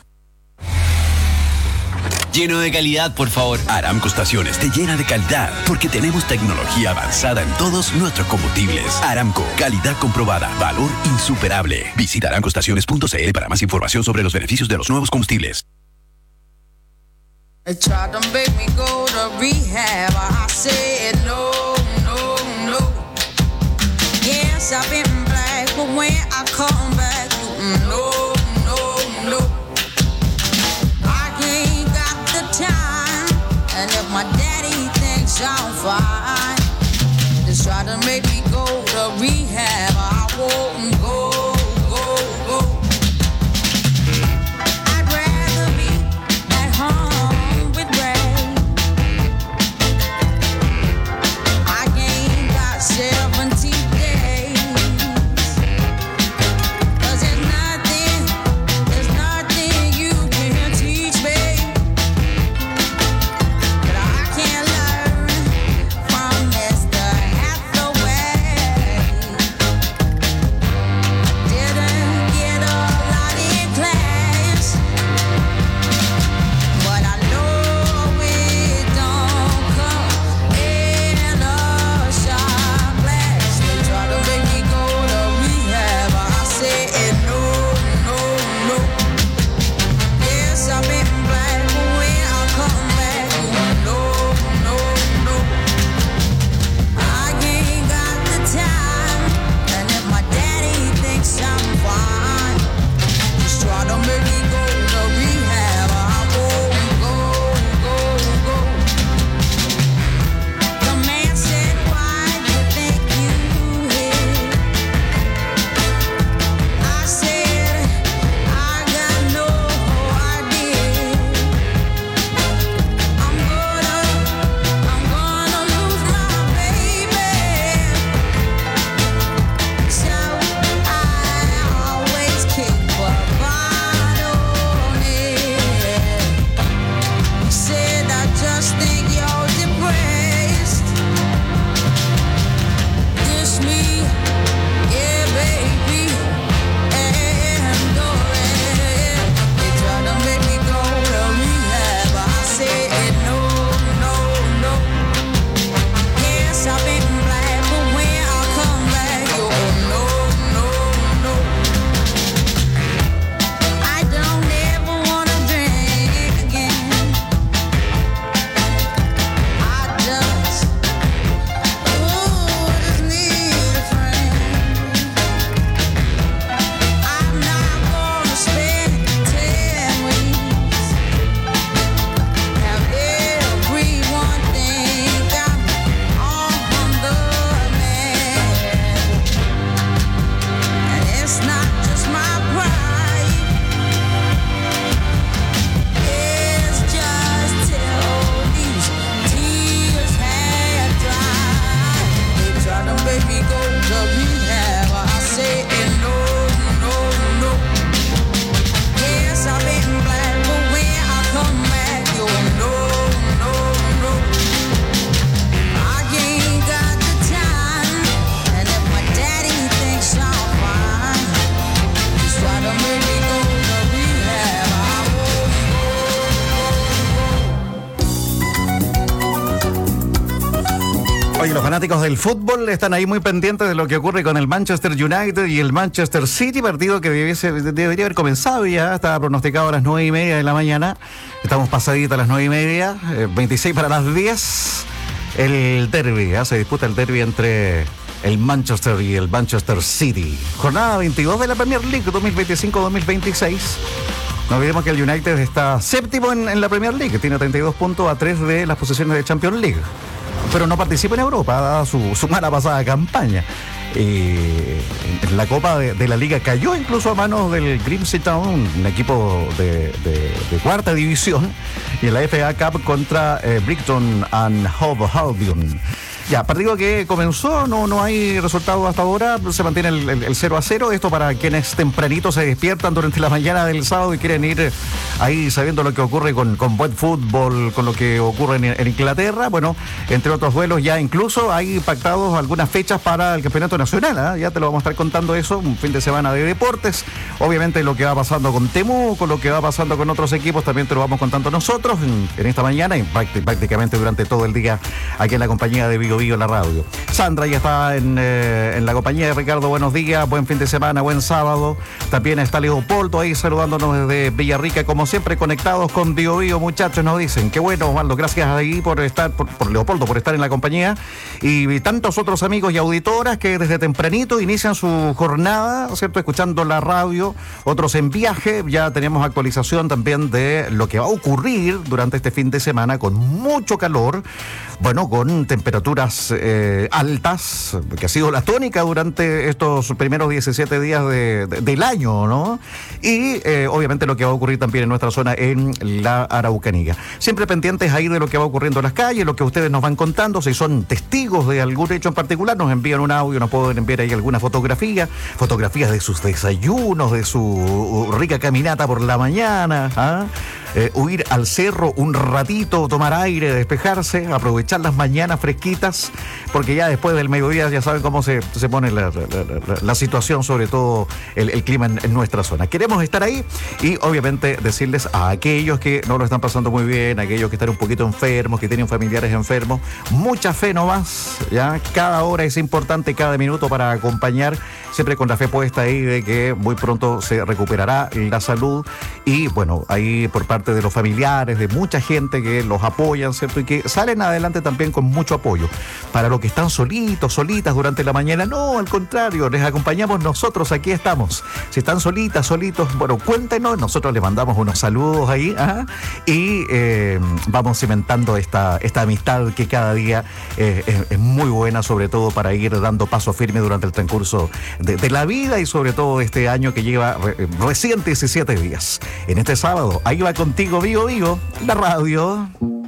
Lleno de calidad, por favor. Aramco Estaciones te llena de calidad porque tenemos tecnología avanzada en todos nuestros combustibles. Aramco, calidad comprobada, valor insuperable. Visita aramco estaciones punto c l para más información sobre los beneficios de los nuevos combustibles. They tried to make me go to rehab. I said no, no, no. Yes, I've been black, but when I come back, no. And if my daddy thinks I'm fine, just try to make me go to rehab. I won't go, go, go. I'd rather be at home with Ray. I gained about seventy days. 'Cause there's nothing, there's nothing you can teach me. Oye, los fanáticos del fútbol están ahí muy pendientes de lo que ocurre con el Manchester United y el Manchester City, partido que debiese, debería haber comenzado ya, estaba pronosticado a las nueve y media de la mañana. Estamos pasaditas a las nueve y media, eh, veintiséis para las diez. El derbi, ¿eh? Se disputa el derbi entre el Manchester y el Manchester City. Jornada veintidós de la Premier League dos mil veinticinco dos mil veintiséis. No olvidemos que el United está séptimo en, en la Premier League, tiene treinta y dos puntos a tres de las posiciones de Champions League. Pero no participa en Europa, dada su, su mala pasada campaña. Eh, en la Copa de, de la Liga cayó incluso a manos del Grimsby Town, un equipo de, de, de cuarta división, y en la F A Cup contra eh, Brighton and Hove Albion. Ya, partido que comenzó, no, no hay resultado hasta ahora, se mantiene el, el, el cero a cero. Esto para quienes tempranito se despiertan durante la mañana del sábado y quieren ir ahí sabiendo lo que ocurre con, con buen fútbol, con lo que ocurre en, en Inglaterra. Bueno, entre otros duelos ya incluso hay pactados algunas fechas para el campeonato nacional, ¿eh? Ya te lo vamos a estar contando eso, un fin de semana de deportes. Obviamente lo que va pasando con Temuco, con lo que va pasando con otros equipos, también te lo vamos contando nosotros en, en esta mañana y prácticamente durante todo el día aquí en la compañía de Vigo Vigo, la radio. Sandra ya está en, eh, en la compañía de Ricardo, buenos días, buen fin de semana, buen sábado. También está Leopoldo ahí saludándonos desde Villarrica, como siempre conectados con Vigo Vigo, muchachos, nos dicen. Qué bueno, Osvaldo, gracias ahí por estar, por, por Leopoldo, por estar en la compañía. Y, y tantos otros amigos y auditoras que desde tempranito inician su jornada, ¿cierto? Escuchando la radio, otros en viaje. Ya tenemos actualización también de lo que va a ocurrir durante este fin de semana con mucho calor, bueno, con temperaturas eh, altas, que ha sido la tónica durante estos primeros diecisiete días de, de, del año, ¿no? Y eh, obviamente lo que va a ocurrir también en nuestra zona, en la Araucanía. Siempre pendientes ahí de lo que va ocurriendo en las calles, lo que ustedes nos van contando, si son testigos de algún hecho en particular, nos envían un audio, nos pueden enviar ahí alguna fotografía, fotografías de sus desayunos, de su rica caminata por la mañana, ¿ah? Eh, huir al cerro un ratito, tomar aire, despejarse, aprovechar las mañanas fresquitas, porque ya después del mediodía ya saben cómo se, se pone la, la, la, la situación, sobre todo el, el clima en, en nuestra zona. Queremos estar ahí y obviamente decirles a aquellos que no lo están pasando muy bien, a aquellos que están un poquito enfermos, que tienen familiares enfermos, mucha fe nomás, ya cada hora es importante, cada minuto para acompañar, siempre con la fe puesta ahí de que muy pronto se recuperará la salud y bueno, ahí por parte de los familiares, de mucha gente que los apoyan, ¿cierto? Y que salen adelante también con mucho apoyo. Para los que están solitos, solitas durante la mañana, no, al contrario, les acompañamos nosotros, aquí estamos. Si están solitas, solitos, bueno, cuéntenos, nosotros les mandamos unos saludos ahí, ¿ah? Y eh, vamos cimentando esta, esta amistad que cada día eh, es, es muy buena, sobre todo para ir dando paso firme durante el transcurso de, de la vida y sobre todo este año que lleva re, recién diecisiete días. En este sábado, ahí va contigo Vigo Vigo, la radio.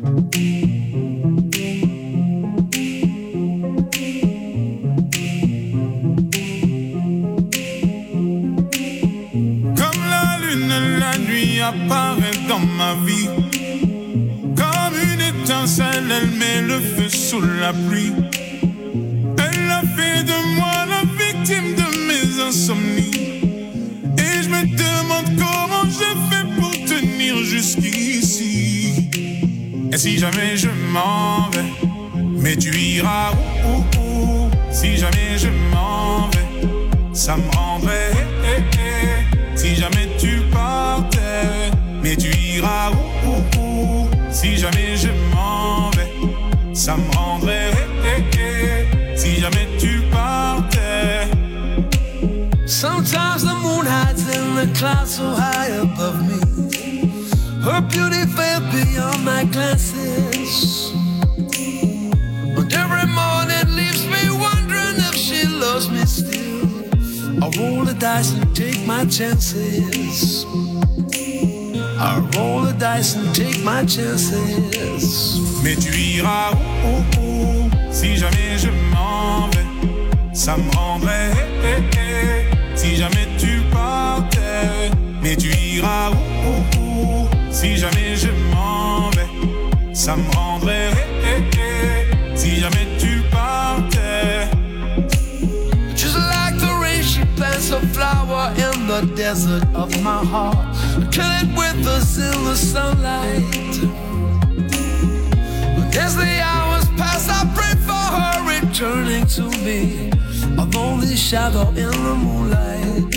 Comme la lune, la nuit apparaît dans ma vie. Comme une étincelle, elle met le feu sous la pluie. Elle a fait de moi la victime de mes insomnies. Et je me demande comment j'ai fait pour tenir jusqu'ici. Et si jamais je m'en vais, mais tu iras où, où, où. Si jamais je m'en vais, ça me rendrait eh, eh, eh. Si jamais tu partais, mais tu iras où, où, où. Si jamais je m'en vais, ça me rendrait eh, eh, eh. Si jamais tu partais. Sometimes the moon hides in the clouds so high above me. Her beauty fell beyond my glances. But every morning leaves me wondering if she loves me still. I roll the dice and take my chances. I roll the dice and take my chances. Mais tu iras où, où, où. Si jamais je m'en vais, ça me rendrait eh, eh, eh. Si jamais tu partais, mais tu iras où, où, où. Si jamais je m'en vais, ça me rendrait eh, eh, eh. Si jamais tu partais. Just like the rain, she plants a flower in the desert of my heart. Kill it with us in the sunlight. As the hours pass, I pray for her returning to me, a lonely shadow in the moonlight,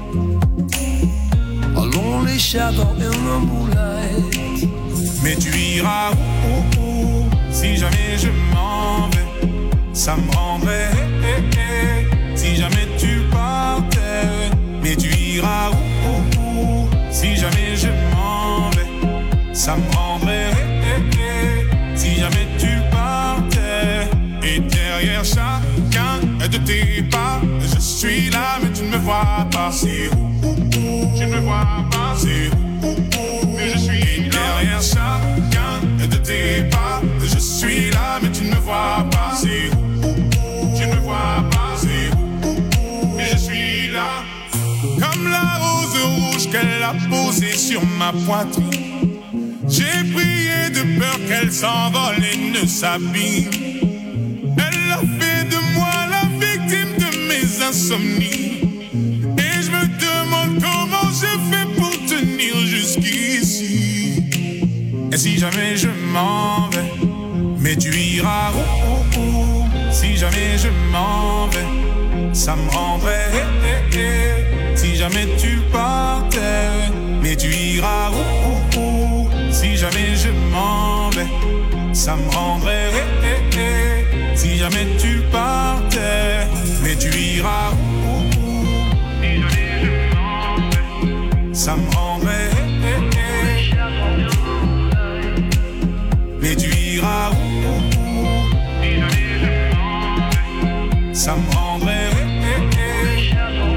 a lonely shadow in the moonlight. Mais tu iras où, où, où, si jamais je m'en vais, ça me rendrait eh, eh, eh, si jamais tu partais. Mais tu iras où, où, où, si jamais je m'en vais, ça me rendrait eh, eh, eh, si jamais tu partais. Et derrière chacun de tes pas, je suis là mais tu ne me vois pas. C'est où, où, où, tu ne me vois pas. C'est où, où, où, mais je suis là. Derrière chacun de tes pas, je suis là mais tu ne me vois pas. C'est où, où, où, tu ne me vois pas. C'est où, où, où, mais je suis là. Comme la rose rouge qu'elle a posée sur ma poitrine, j'ai prié de peur qu'elle s'envole et ne s'abîme. Elle a fait de moi la victime de mes insomnies. Et je me demande comment j'ai fait pour tenir jusqu'ici. Et si jamais je m'en vais, mais tu iras où, où, où. Si jamais je m'en vais, ça me rendrait eh, eh, eh. Si jamais tu partais, mais tu iras où, où, où. Si jamais je m'en vais, ça me rendrait eh, eh, eh. Si jamais tu partais, mais tu iras où, où. Si jamais je m'en vais, ça me rendrait eh, eh, eh. Mais tu iras où, où. Si jamais je m'en vais, ça me rendrait eh, eh, eh.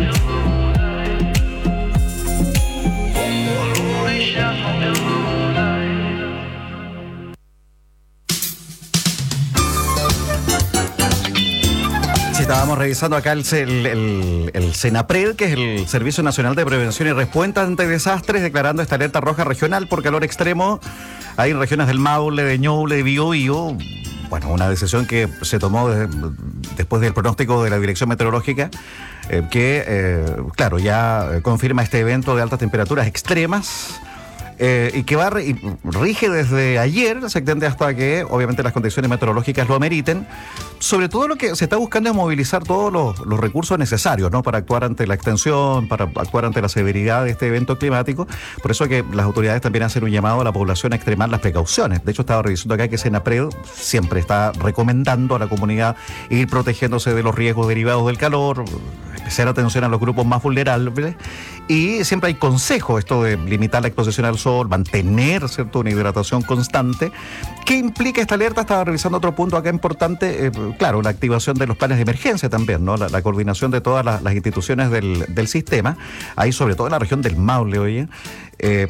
Estábamos revisando acá el, el, el, el SENAPRED, que es el Servicio Nacional de Prevención y Respuesta ante Desastres, declarando esta alerta roja regional por calor extremo. Hay regiones del Maule, de Ñuble, de Biobío. Bueno, una decisión que se tomó de, después del pronóstico de la Dirección Meteorológica, eh, que, eh, claro, ya confirma este evento de altas temperaturas extremas. Eh, y que va y rige desde ayer, se extiende hasta que obviamente las condiciones meteorológicas lo ameriten. Sobre todo lo que se está buscando es movilizar todos los, los recursos necesarios, ¿no?, para actuar ante la extensión, para actuar ante la severidad de este evento climático. Por eso que las autoridades también hacen un llamado a la población a extremar las precauciones. De hecho, estaba revisando acá que SENAPRED siempre está recomendando a la comunidad ir protegiéndose de los riesgos derivados del calor, hacer atención a los grupos más vulnerables, y siempre hay consejo esto de limitar la exposición al sol, mantener, ¿cierto?, una hidratación constante. ¿Qué implica esta alerta? Estaba revisando otro punto acá importante, eh, claro, la activación de los planes de emergencia también, ¿no? La, la coordinación de todas las, las instituciones del, del sistema, ahí sobre todo en la región del Maule, oye, eh,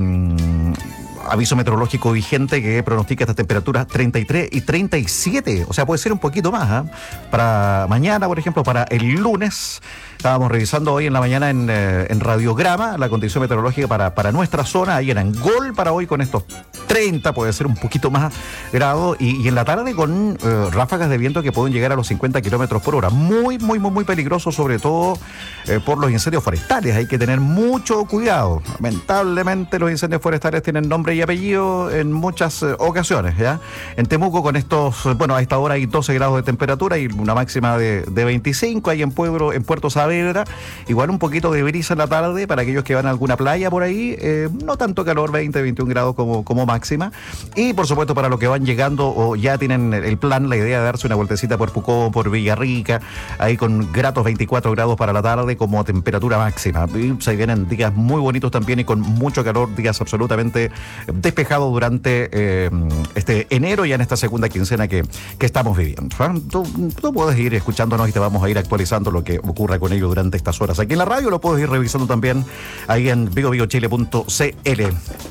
aviso meteorológico vigente que pronostica estas temperaturas treinta y tres y treinta y siete, o sea, puede ser un poquito más, ¿eh? Para mañana, por ejemplo, para el lunes. Estábamos revisando hoy en la mañana en, eh, en Radiograma la condición meteorológica para, para nuestra zona, ahí en Angol para hoy con estos treinta, puede ser un poquito más grados, y, y en la tarde con eh, ráfagas de viento que pueden llegar a los cincuenta kilómetros por hora. Muy, muy, muy, muy peligroso, sobre todo eh, por los incendios forestales. Hay que tener mucho cuidado. Lamentablemente los incendios forestales tienen nombre y apellido en muchas eh, ocasiones, ¿ya? En Temuco con estos, bueno, a esta hora hay doce grados de temperatura y una máxima de, de veinticinco. Hay en, Pueblo, en Puerto Saavedra, igual un poquito de brisa en la tarde para aquellos que van a alguna playa por ahí. Eh, no tanto calor, veinte, veintiún grados como, como máxima. Y por supuesto para los que van llegando o ya tienen el plan, la idea de darse una vueltecita por Pucón, por Villarrica, ahí con gratos veinticuatro grados para la tarde como temperatura máxima. Y se vienen días muy bonitos también y con mucho calor, días absolutamente despejados durante eh, este enero, ya en esta segunda quincena que, que estamos viviendo. Tú, tú puedes ir escuchándonos y te vamos a ir actualizando lo que ocurra con ello durante estas horas. Aquí en la radio lo puedes ir revisando también ahí en vigo vigo chile punto c l.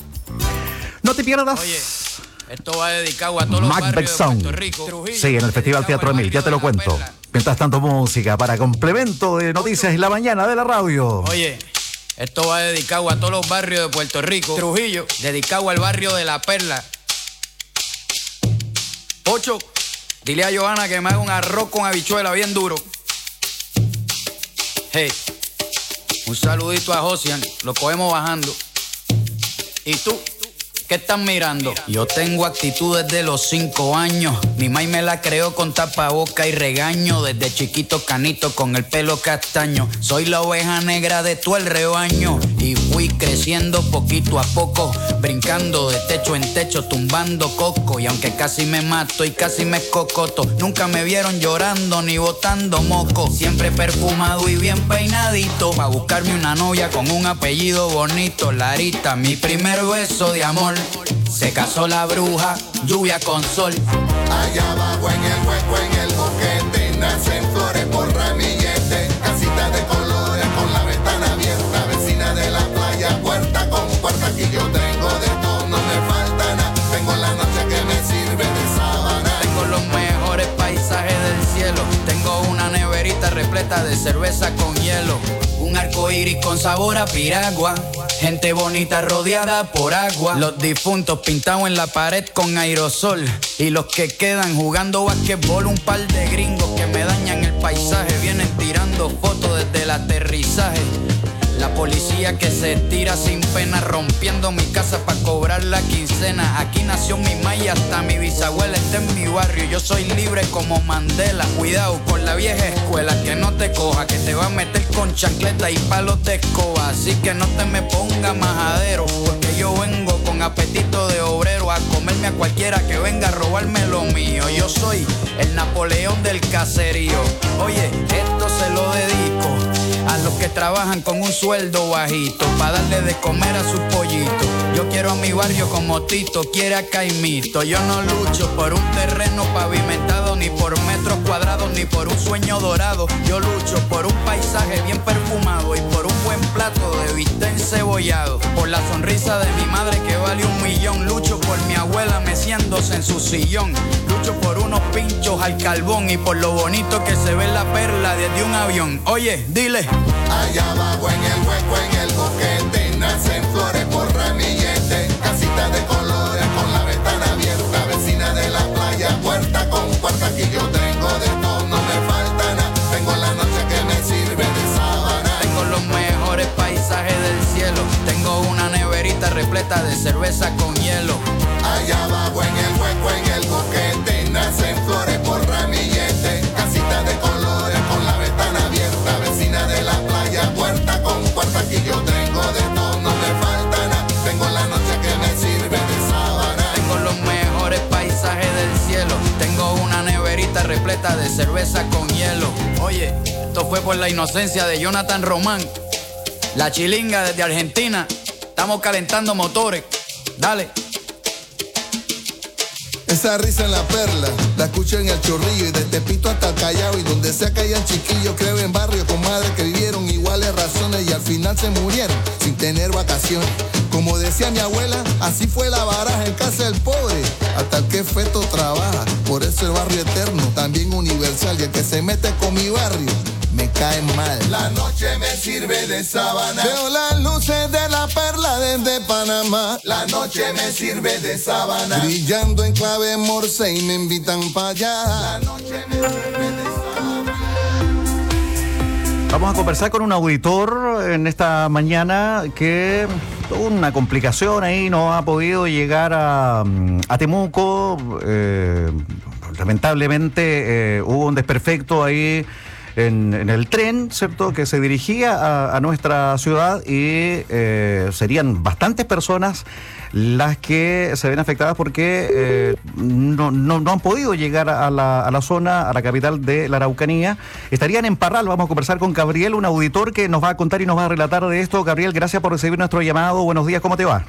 No te pierdas. Oye, esto va dedicado a todos los barrios de Puerto Rico. Trujillo, sí, en el Festival Teatro Emil, ya te lo cuento. Mientras tanto, música para complemento de noticias en la mañana de la radio. Oye, esto va dedicado a todos los barrios de Puerto Rico. Trujillo, dedicado al barrio de La Perla. Ocho, dile a Johanna que me haga un arroz con habichuela bien duro. Hey, un saludito a Josian, lo cogemos bajando. Y tú, ¿qué están mirando? Yo tengo actitud desde los cinco años. Mi mai me la creó con tapaboca y regaño. Desde chiquito canito con el pelo castaño. Soy la oveja negra de todo el rebaño. Y fui creciendo poquito a poco, brincando de techo en techo, tumbando coco. Y aunque casi me mato y casi me escocoto, nunca me vieron llorando ni botando moco. Siempre perfumado y bien peinadito, pa' buscarme una novia con un apellido bonito. Larita, mi primer beso de amor. Se casó la bruja, lluvia con sol. Allá abajo en el hueco, en el boquete, nacen flores por ramillete. Casita de colores con la ventana abierta, vecina de la playa, puerta con puerta. Aquí yo tengo de todo, no me falta nada. Tengo la noche que me sirve de sábana. Tengo los mejores paisajes del cielo. Tengo una neverita repleta de cerveza con hielo. Un arco iris con sabor a piragua. Gente bonita rodeada por agua. Los difuntos pintados en la pared con aerosol. Y los que quedan jugando basquetbol. Un par de gringos que me dañan el paisaje. Vienen tirando fotos desde el aterrizaje. La policía que se tira sin pena, rompiendo mi casa pa' cobrar la quincena. Aquí nació mi maya, hasta mi bisabuela está en mi barrio. Yo soy libre como Mandela. Cuidado con la vieja escuela, que no te coja, que te va a meter con chancleta y palos de escoba. Así que no te me ponga majadero, porque yo vengo con apetito de obrero a comerme a cualquiera que venga a robarme lo mío. Yo soy el Napoleón del caserío. Oye, esto se lo dedico a los que trabajan con un sueldo bajito, pa' darle de comer a sus pollitos. Yo quiero a mi barrio como Tito quiere a Caimito. Yo no lucho por un terreno pavimentado, ni por metros cuadrados, ni por un sueño dorado. Yo lucho por un paisaje bien perfumado y por un buen plato de bistec encebollado. Por la sonrisa de mi madre que vale un millón. Lucho por mi abuela meciéndose en su sillón. Lucho por unos pinchos al carbón y por lo bonito que se ve la perla desde un avión. Oye, dile. Allá abajo en el hueco, en el boquete, nacen flores por ramillete. Casita de colores con la ventana abierta, vecina de la playa, puerta con puerta. Aquí yo tengo de todo, no me falta nada. Tengo la noche que me sirve de sábana. Tengo los mejores paisajes del cielo. Tengo una neverita repleta de cerveza con hielo. Allá abajo en el hueco, en el boquete, nacen flores por ramillete. Casita de colores con la ventana abierta, vecina de la playa, puerta con puerta. Aquí yo tengo de todo, no me falta nada. Tengo la noche que me sirve de sábana. Tengo los mejores paisajes del cielo. Tengo una neverita repleta de cerveza con hielo. Oye, esto fue por la inocencia de Jonathan Román. La chilinga desde Argentina. Estamos calentando motores. Dale. Esa risa en la perla, la escucho en el Chorrillo y de Tepito hasta el Callao. Y donde sea que hayan chiquillos, creo en barrio con madres que vivieron iguales razones y al final se murieron sin tener vacaciones. Como decía mi abuela, así fue la baraja en casa del pobre, hasta el que feto trabaja. Por eso el barrio eterno, también universal, y el que se mete con mi barrio me cae mal. La noche me sirve de sábana. Veo las luces de la perla desde Panamá. La noche me sirve de sábana. Brillando en clave morse y me invitan para allá. La noche me sirve de sábana. Vamos a conversar con un auditor en esta mañana que tuvo una complicación ahí, no ha podido llegar a, a Temuco. Eh, lamentablemente eh, hubo un desperfecto ahí En, en el tren, ¿cierto?, que se dirigía a, a nuestra ciudad y eh, serían bastantes personas las que se ven afectadas porque eh, no, no, no han podido llegar a la, a la zona, a la capital de la Araucanía. Estarían en Parral. Vamos a conversar con Gabriel, un auditor que nos va a contar y nos va a relatar de esto. Gabriel, gracias por recibir nuestro llamado. Buenos días, ¿cómo te va?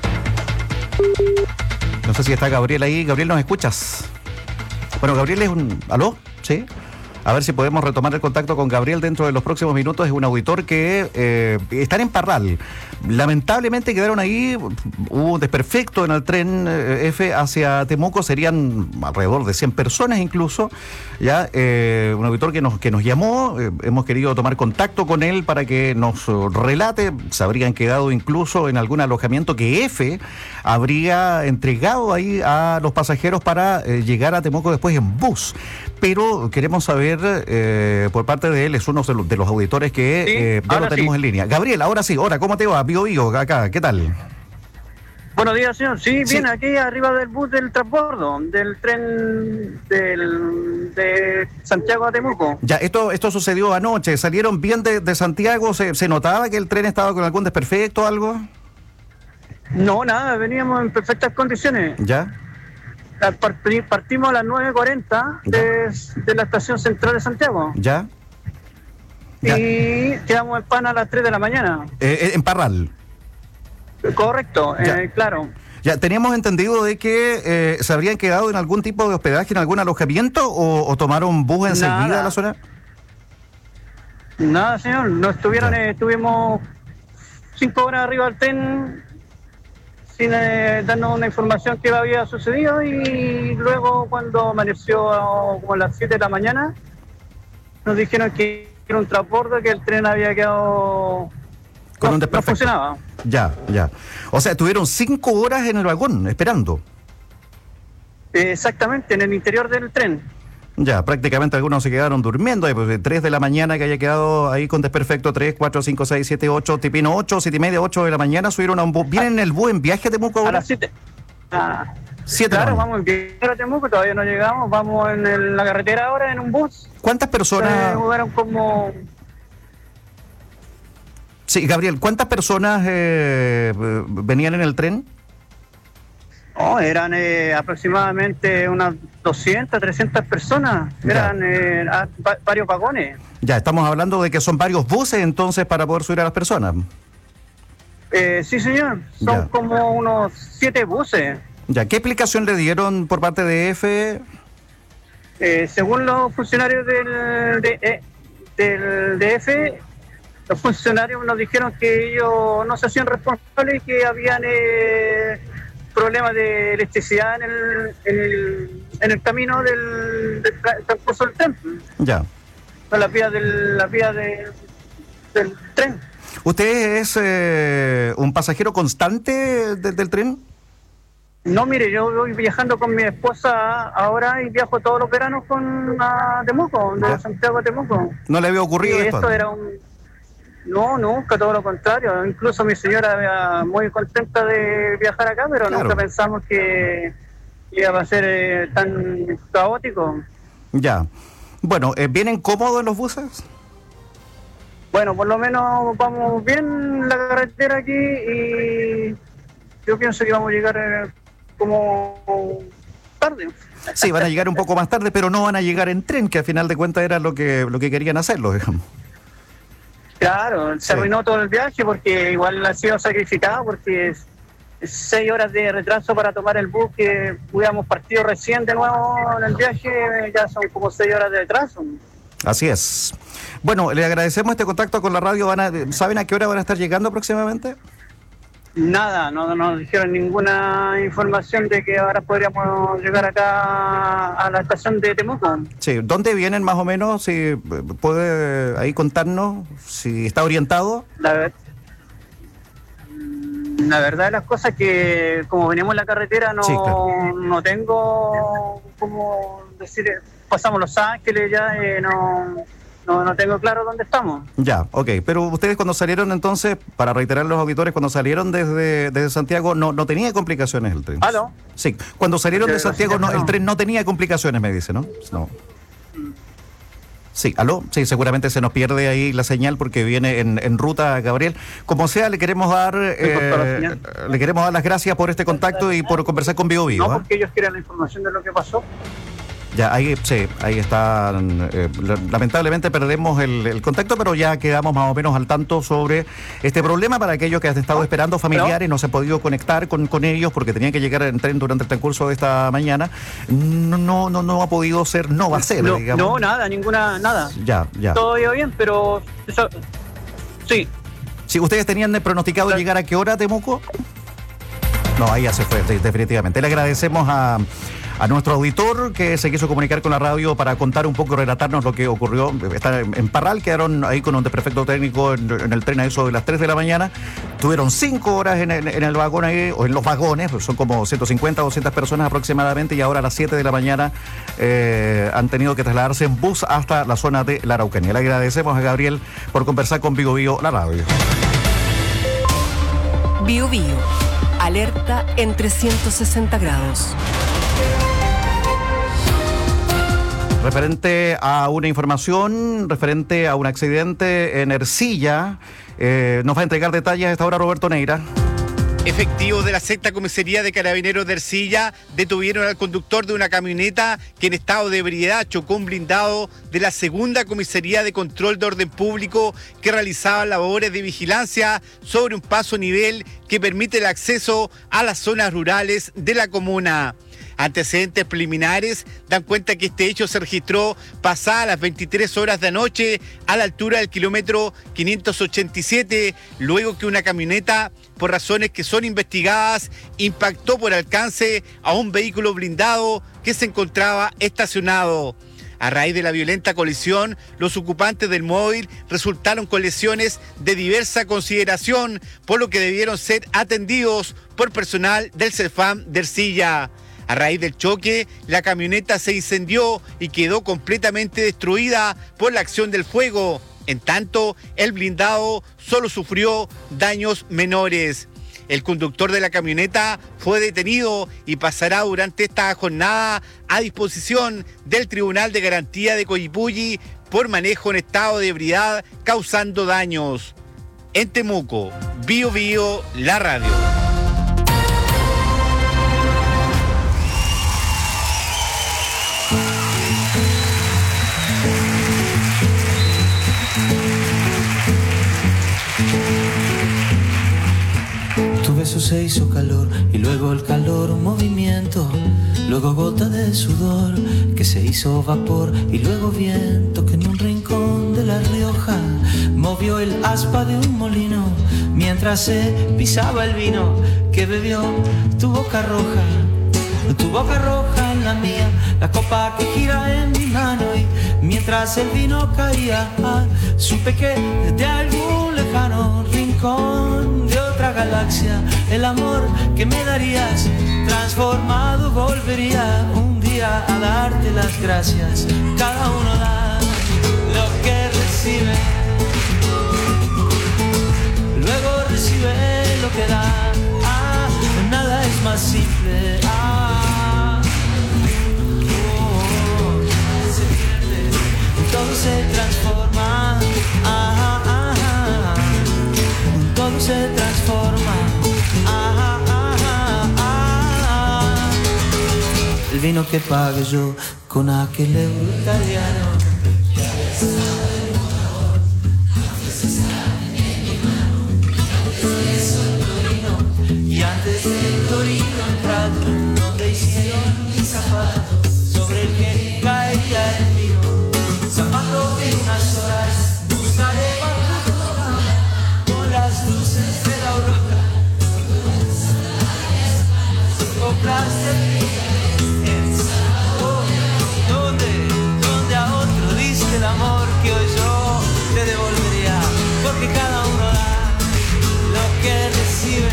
No sé si está Gabriel ahí. Gabriel, ¿nos escuchas? Bueno, Gabriel es un... ¿Aló? ¿Sí? A ver si podemos retomar el contacto con Gabriel dentro de los próximos minutos. Es un auditor que eh, están en Parral. Lamentablemente quedaron ahí, hubo un desperfecto en el tren eh, F hacia Temuco, serían alrededor de cien personas incluso. Ya eh, un auditor que nos, que nos llamó, eh, hemos querido tomar contacto con él para que nos relate. Se habrían quedado incluso en algún alojamiento que F habría entregado ahí a los pasajeros para eh, llegar a Temuco después en bus. Pero queremos saber eh, por parte de él, es uno de los, de los auditores que sí, eh, ya lo tenemos sí. en línea. Gabriel, ahora sí, ahora, ¿cómo te va? Bio Bio, acá, ¿qué tal? Buenos días, señor. Sí, Sí. bien, aquí arriba del bus del transbordo, del tren del, de Santiago a Temuco. Ya, esto esto sucedió anoche. ¿Salieron bien de, de Santiago? ¿Se, ¿Se notaba que el tren estaba con algún desperfecto o algo? No, nada, veníamos en perfectas condiciones. ¿Ya? La- parti- Partimos a las nueve cuarenta de, de la estación central de Santiago ¿Ya? Ya. y quedamos en Pana a las tres de la mañana. Eh, eh, en Parral. Correcto, Ya. eh, claro. Ya, teníamos entendido de que eh, se habrían quedado en algún tipo de hospedaje, en algún alojamiento, o, o tomaron bus enseguida Nada. a la zona. Nada, señor, no estuvieron, eh, estuvimos cinco horas arriba del tren sin eh, darnos una información que había sucedido y luego cuando amaneció a- como a las siete de la mañana nos dijeron que era un transbordo, que el tren había quedado... Con no, un no desperfecto. funcionaba. Ya, ya. O sea, estuvieron cinco horas en el vagón, esperando. Eh, exactamente, en el interior del tren. Ya, prácticamente algunos se quedaron durmiendo, eh, pues, de tres de la mañana que haya quedado ahí con desperfecto, tres, cuatro, cinco, seis, siete, ocho, tipino ocho, siete y media, ocho de la mañana, subieron a un bus. ¿Vienen en el bus en viaje a Temuco A ahora? las siete. Ah, Siete de la claro, mañana. vamos en viaje a Temuco, todavía no llegamos, vamos en el- la carretera ahora en un bus. ¿Cuántas personas? Eh, fueron como... Sí, Gabriel, ¿cuántas personas eh, eh, venían en el tren? Oh, eran eh, aproximadamente unas doscientas, trescientas personas. Ya. Eran eh, a- va- varios vagones. Ya, estamos hablando de que son varios buses entonces para poder subir a las personas. Eh, sí, señor. Son Ya. como unos siete buses. Ya, ¿qué explicación le dieron por parte de E F? Eh, según los funcionarios del, de, eh, del D F, los funcionarios nos dijeron que ellos no se hacían responsables y que habían eh, problemas de electricidad en el, en el, en el camino del, del tra- transcurso del tren. Ya. En las vías del, las vías de- del tren. ¿Usted es eh, un pasajero constante de- del tren? No, mire, yo voy viajando con mi esposa ahora y viajo todos los veranos con a Temuco, de Ya. Santiago a Temuco. ¿No le había ocurrido Y esto? esto era un... No, nunca, todo lo contrario. Incluso mi señora era muy contenta de viajar acá, pero Claro. nunca pensamos que iba a ser eh, tan caótico. Ya. Bueno, eh, ¿vienen cómodos los buses? Bueno, por lo menos vamos bien en la carretera aquí y yo pienso que vamos a llegar eh, como tarde. Sí, van a llegar un poco más tarde, pero no van a llegar en tren, que al final de cuentas era lo que lo que querían hacerlo, digamos. Claro, se Sí. arruinó todo el viaje porque igual ha sido sacrificado porque es, es seis horas de retraso para tomar el bus que hubiéramos partido recién de nuevo en el viaje, ya son como seis horas de retraso. Así es. Bueno, le agradecemos este contacto con la radio. Van a, ¿saben a qué hora van a estar llegando aproximadamente? Nada, no no nos dijeron ninguna información de que ahora podríamos llegar acá a la estación de Temuco. Sí, ¿dónde vienen más o menos? Si eh, puede ahí contarnos, si está orientado. La, ver- la verdad de las cosas que como venimos en la carretera no, Sí, claro. no tengo como decir, pasamos Los Ángeles ya, eh, no, no, no tengo claro dónde estamos. Ya, ok. Pero ustedes cuando salieron entonces, para reiterar a los auditores, cuando salieron desde, desde Santiago, no, no tenía complicaciones el tren. ¿Aló? Sí, cuando salieron de Desde Santiago, no, Santiago, el no. tren no tenía complicaciones, me dice, ¿no? No. Sí, aló, sí, seguramente se nos pierde ahí la señal porque viene en, en ruta, Gabriel. Como sea, le queremos dar cortó la eh, señal. le queremos dar las gracias por este contacto y por conversar con Bio Bio. No, ¿ah? porque ellos quieren la información de lo que pasó. Ya, ahí, sí, ahí están. eh, la- lamentablemente perdemos el, el contacto, pero ya quedamos más o menos al tanto sobre este problema para aquellos que han estado esperando familiares, no se han podido conectar con, con ellos porque tenían que llegar en tren durante el transcurso de esta mañana. No, no, no, no ha podido ser, no va a ser, No, digamos. no, nada, ninguna, nada. Ya, ya. Todo iba bien, pero eso, sí. Si ustedes tenían pronosticado llegar a qué hora, Temuco. No, ahí ya se fue, de- definitivamente. Le agradecemos a, a nuestro auditor que se quiso comunicar con la radio para contar un poco, relatarnos lo que ocurrió. Está en, en Parral, quedaron ahí con un desperfecto técnico en, en el tren a eso de las tres de la mañana. Tuvieron cinco horas en el, en el vagón ahí, o en los vagones, son como ciento cincuenta, doscientas personas aproximadamente, y ahora a las siete de la mañana eh, han tenido que trasladarse en bus hasta la zona de la Araucanía. Le agradecemos a Gabriel por conversar con Vigo Vigo, la radio. Bio Bio, Alerta en trescientos sesenta grados. Referente a una información, referente a un accidente en Ercilla, eh, nos va a entregar detalles a esta hora Roberto Neira. Efectivos de la sexta comisaría de Carabineros de Ercilla detuvieron al conductor de una camioneta que en estado de ebriedad chocó un blindado de la segunda comisaría de control de orden público que realizaba labores de vigilancia sobre un paso a nivel que permite el acceso a las zonas rurales de la comuna. Antecedentes preliminares dan cuenta que este hecho se registró pasadas las veintitrés horas de anoche a la altura del kilómetro quinientos ochenta y siete, luego que una camioneta, por razones que son investigadas, impactó por alcance a un vehículo blindado que se encontraba estacionado. A raíz de la violenta colisión, los ocupantes del móvil resultaron con lesiones de diversa consideración, por lo que debieron ser atendidos por personal del CEFAM de Ercilla. A raíz del choque, la camioneta se incendió y quedó completamente destruida por la acción del fuego. En tanto, el blindado solo sufrió daños menores. El conductor de la camioneta fue detenido y pasará durante esta jornada a disposición del Tribunal de Garantía de Coyipulli por manejo en estado de ebriedad causando daños. En Temuco, Bio Bio, la radio. Tu beso se hizo calor y luego el calor un movimiento, luego gota de sudor que se hizo vapor y luego viento que en un rincón de La Rioja movió el aspa de un molino mientras se pisaba el vino que bebió tu boca roja. Tu boca roja en la mía, la copa que gira en mi mano y mientras el vino caía, ah, supe que de algún lejano rincón de otra galaxia el amor que me darías transformado volvería un día a darte las gracias. Cada uno da lo que recibe, luego recibe lo que da. Ah, nada es más simple. Ah, todo se transforma, ah, ah, ah, todo se transforma, ah, ah, ah, ah. El vino que pague yo con aquel euro italiano. Y antes del Torino entrado, donde hicieron mis zapatos, sobre el que caía el vino. Zapato en unas horas, buscaré con las luces de la aurora. Compraste oh, ¿dónde, dónde a otro diste el amor que hoy yo te devolvería? Porque cada uno da lo que recibe,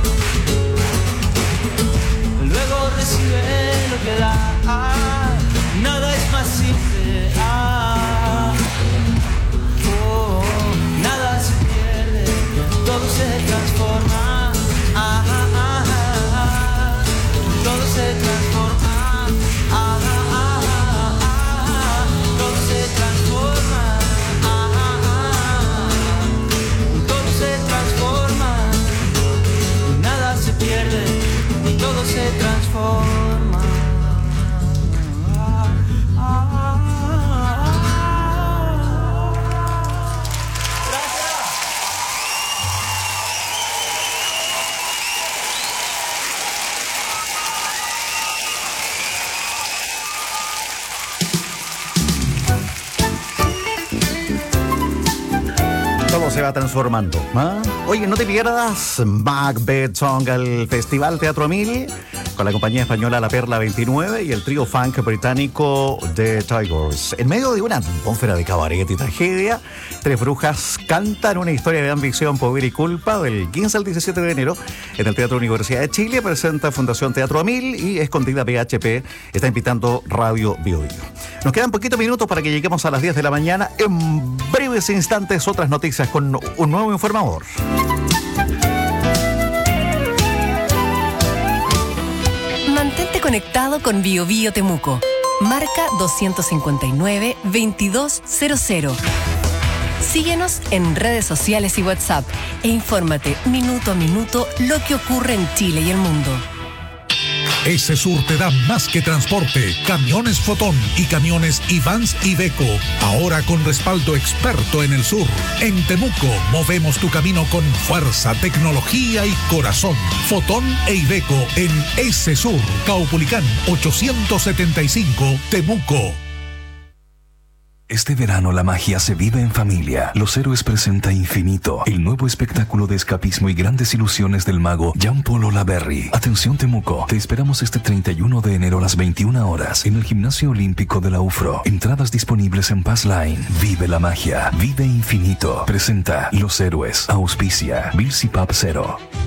luego recibe lo que da. Ah, nada es más simple. Ah, oh, nada se pierde, todo se transforma. Ah, ah, ah, ah, todo se transforma. Ah, ah, ah, ah, todo se transforma. Ah, ah, ah, todo se transforma. Nada se pierde, todo se transforma. Todo se va transformando, ¿ah? Oye, no te pierdas Macbeth Song, el Festival Teatro Mil, con la compañía española La Perla veintinueve y el trío funk británico The Tigers. En medio de una atmósfera de cabaret y tragedia, tres brujas cantan una historia de ambición, poder y culpa del quince al diecisiete de enero en el Teatro Universidad de Chile. Presenta Fundación Teatro Mil y Escondida P H P está invitando Radio Bio Bio. Nos quedan poquitos minutos para que lleguemos a las diez de la mañana. En breves instantes, otras noticias con un nuevo informador. conectado con Bio Bio Temuco. Marca doscientos cincuenta y nueve, veintidós cero cero. Síguenos en redes sociales y WhatsApp e infórmate minuto a minuto lo que ocurre en Chile y el mundo. Ese Sur te da más que transporte. Camiones Fotón y camiones Ivans Iveco. Ahora con respaldo experto en el sur. En Temuco movemos tu camino con fuerza, tecnología y corazón. Fotón e Iveco en Ese Sur. Caupolicán ochocientos setenta y cinco, Temuco. Este verano la magia se vive en familia. Los Héroes presenta Infinito, el nuevo espectáculo de escapismo y grandes ilusiones del mago Jean-Paul Olaverry. Atención Temuco, te esperamos este treinta y uno de enero a las veintiuna horas en el Gimnasio Olímpico de la U F R O. Entradas disponibles en Pass Line. Vive la magia, vive Infinito. Presenta Los Héroes, auspicia Bills y Pub Cero.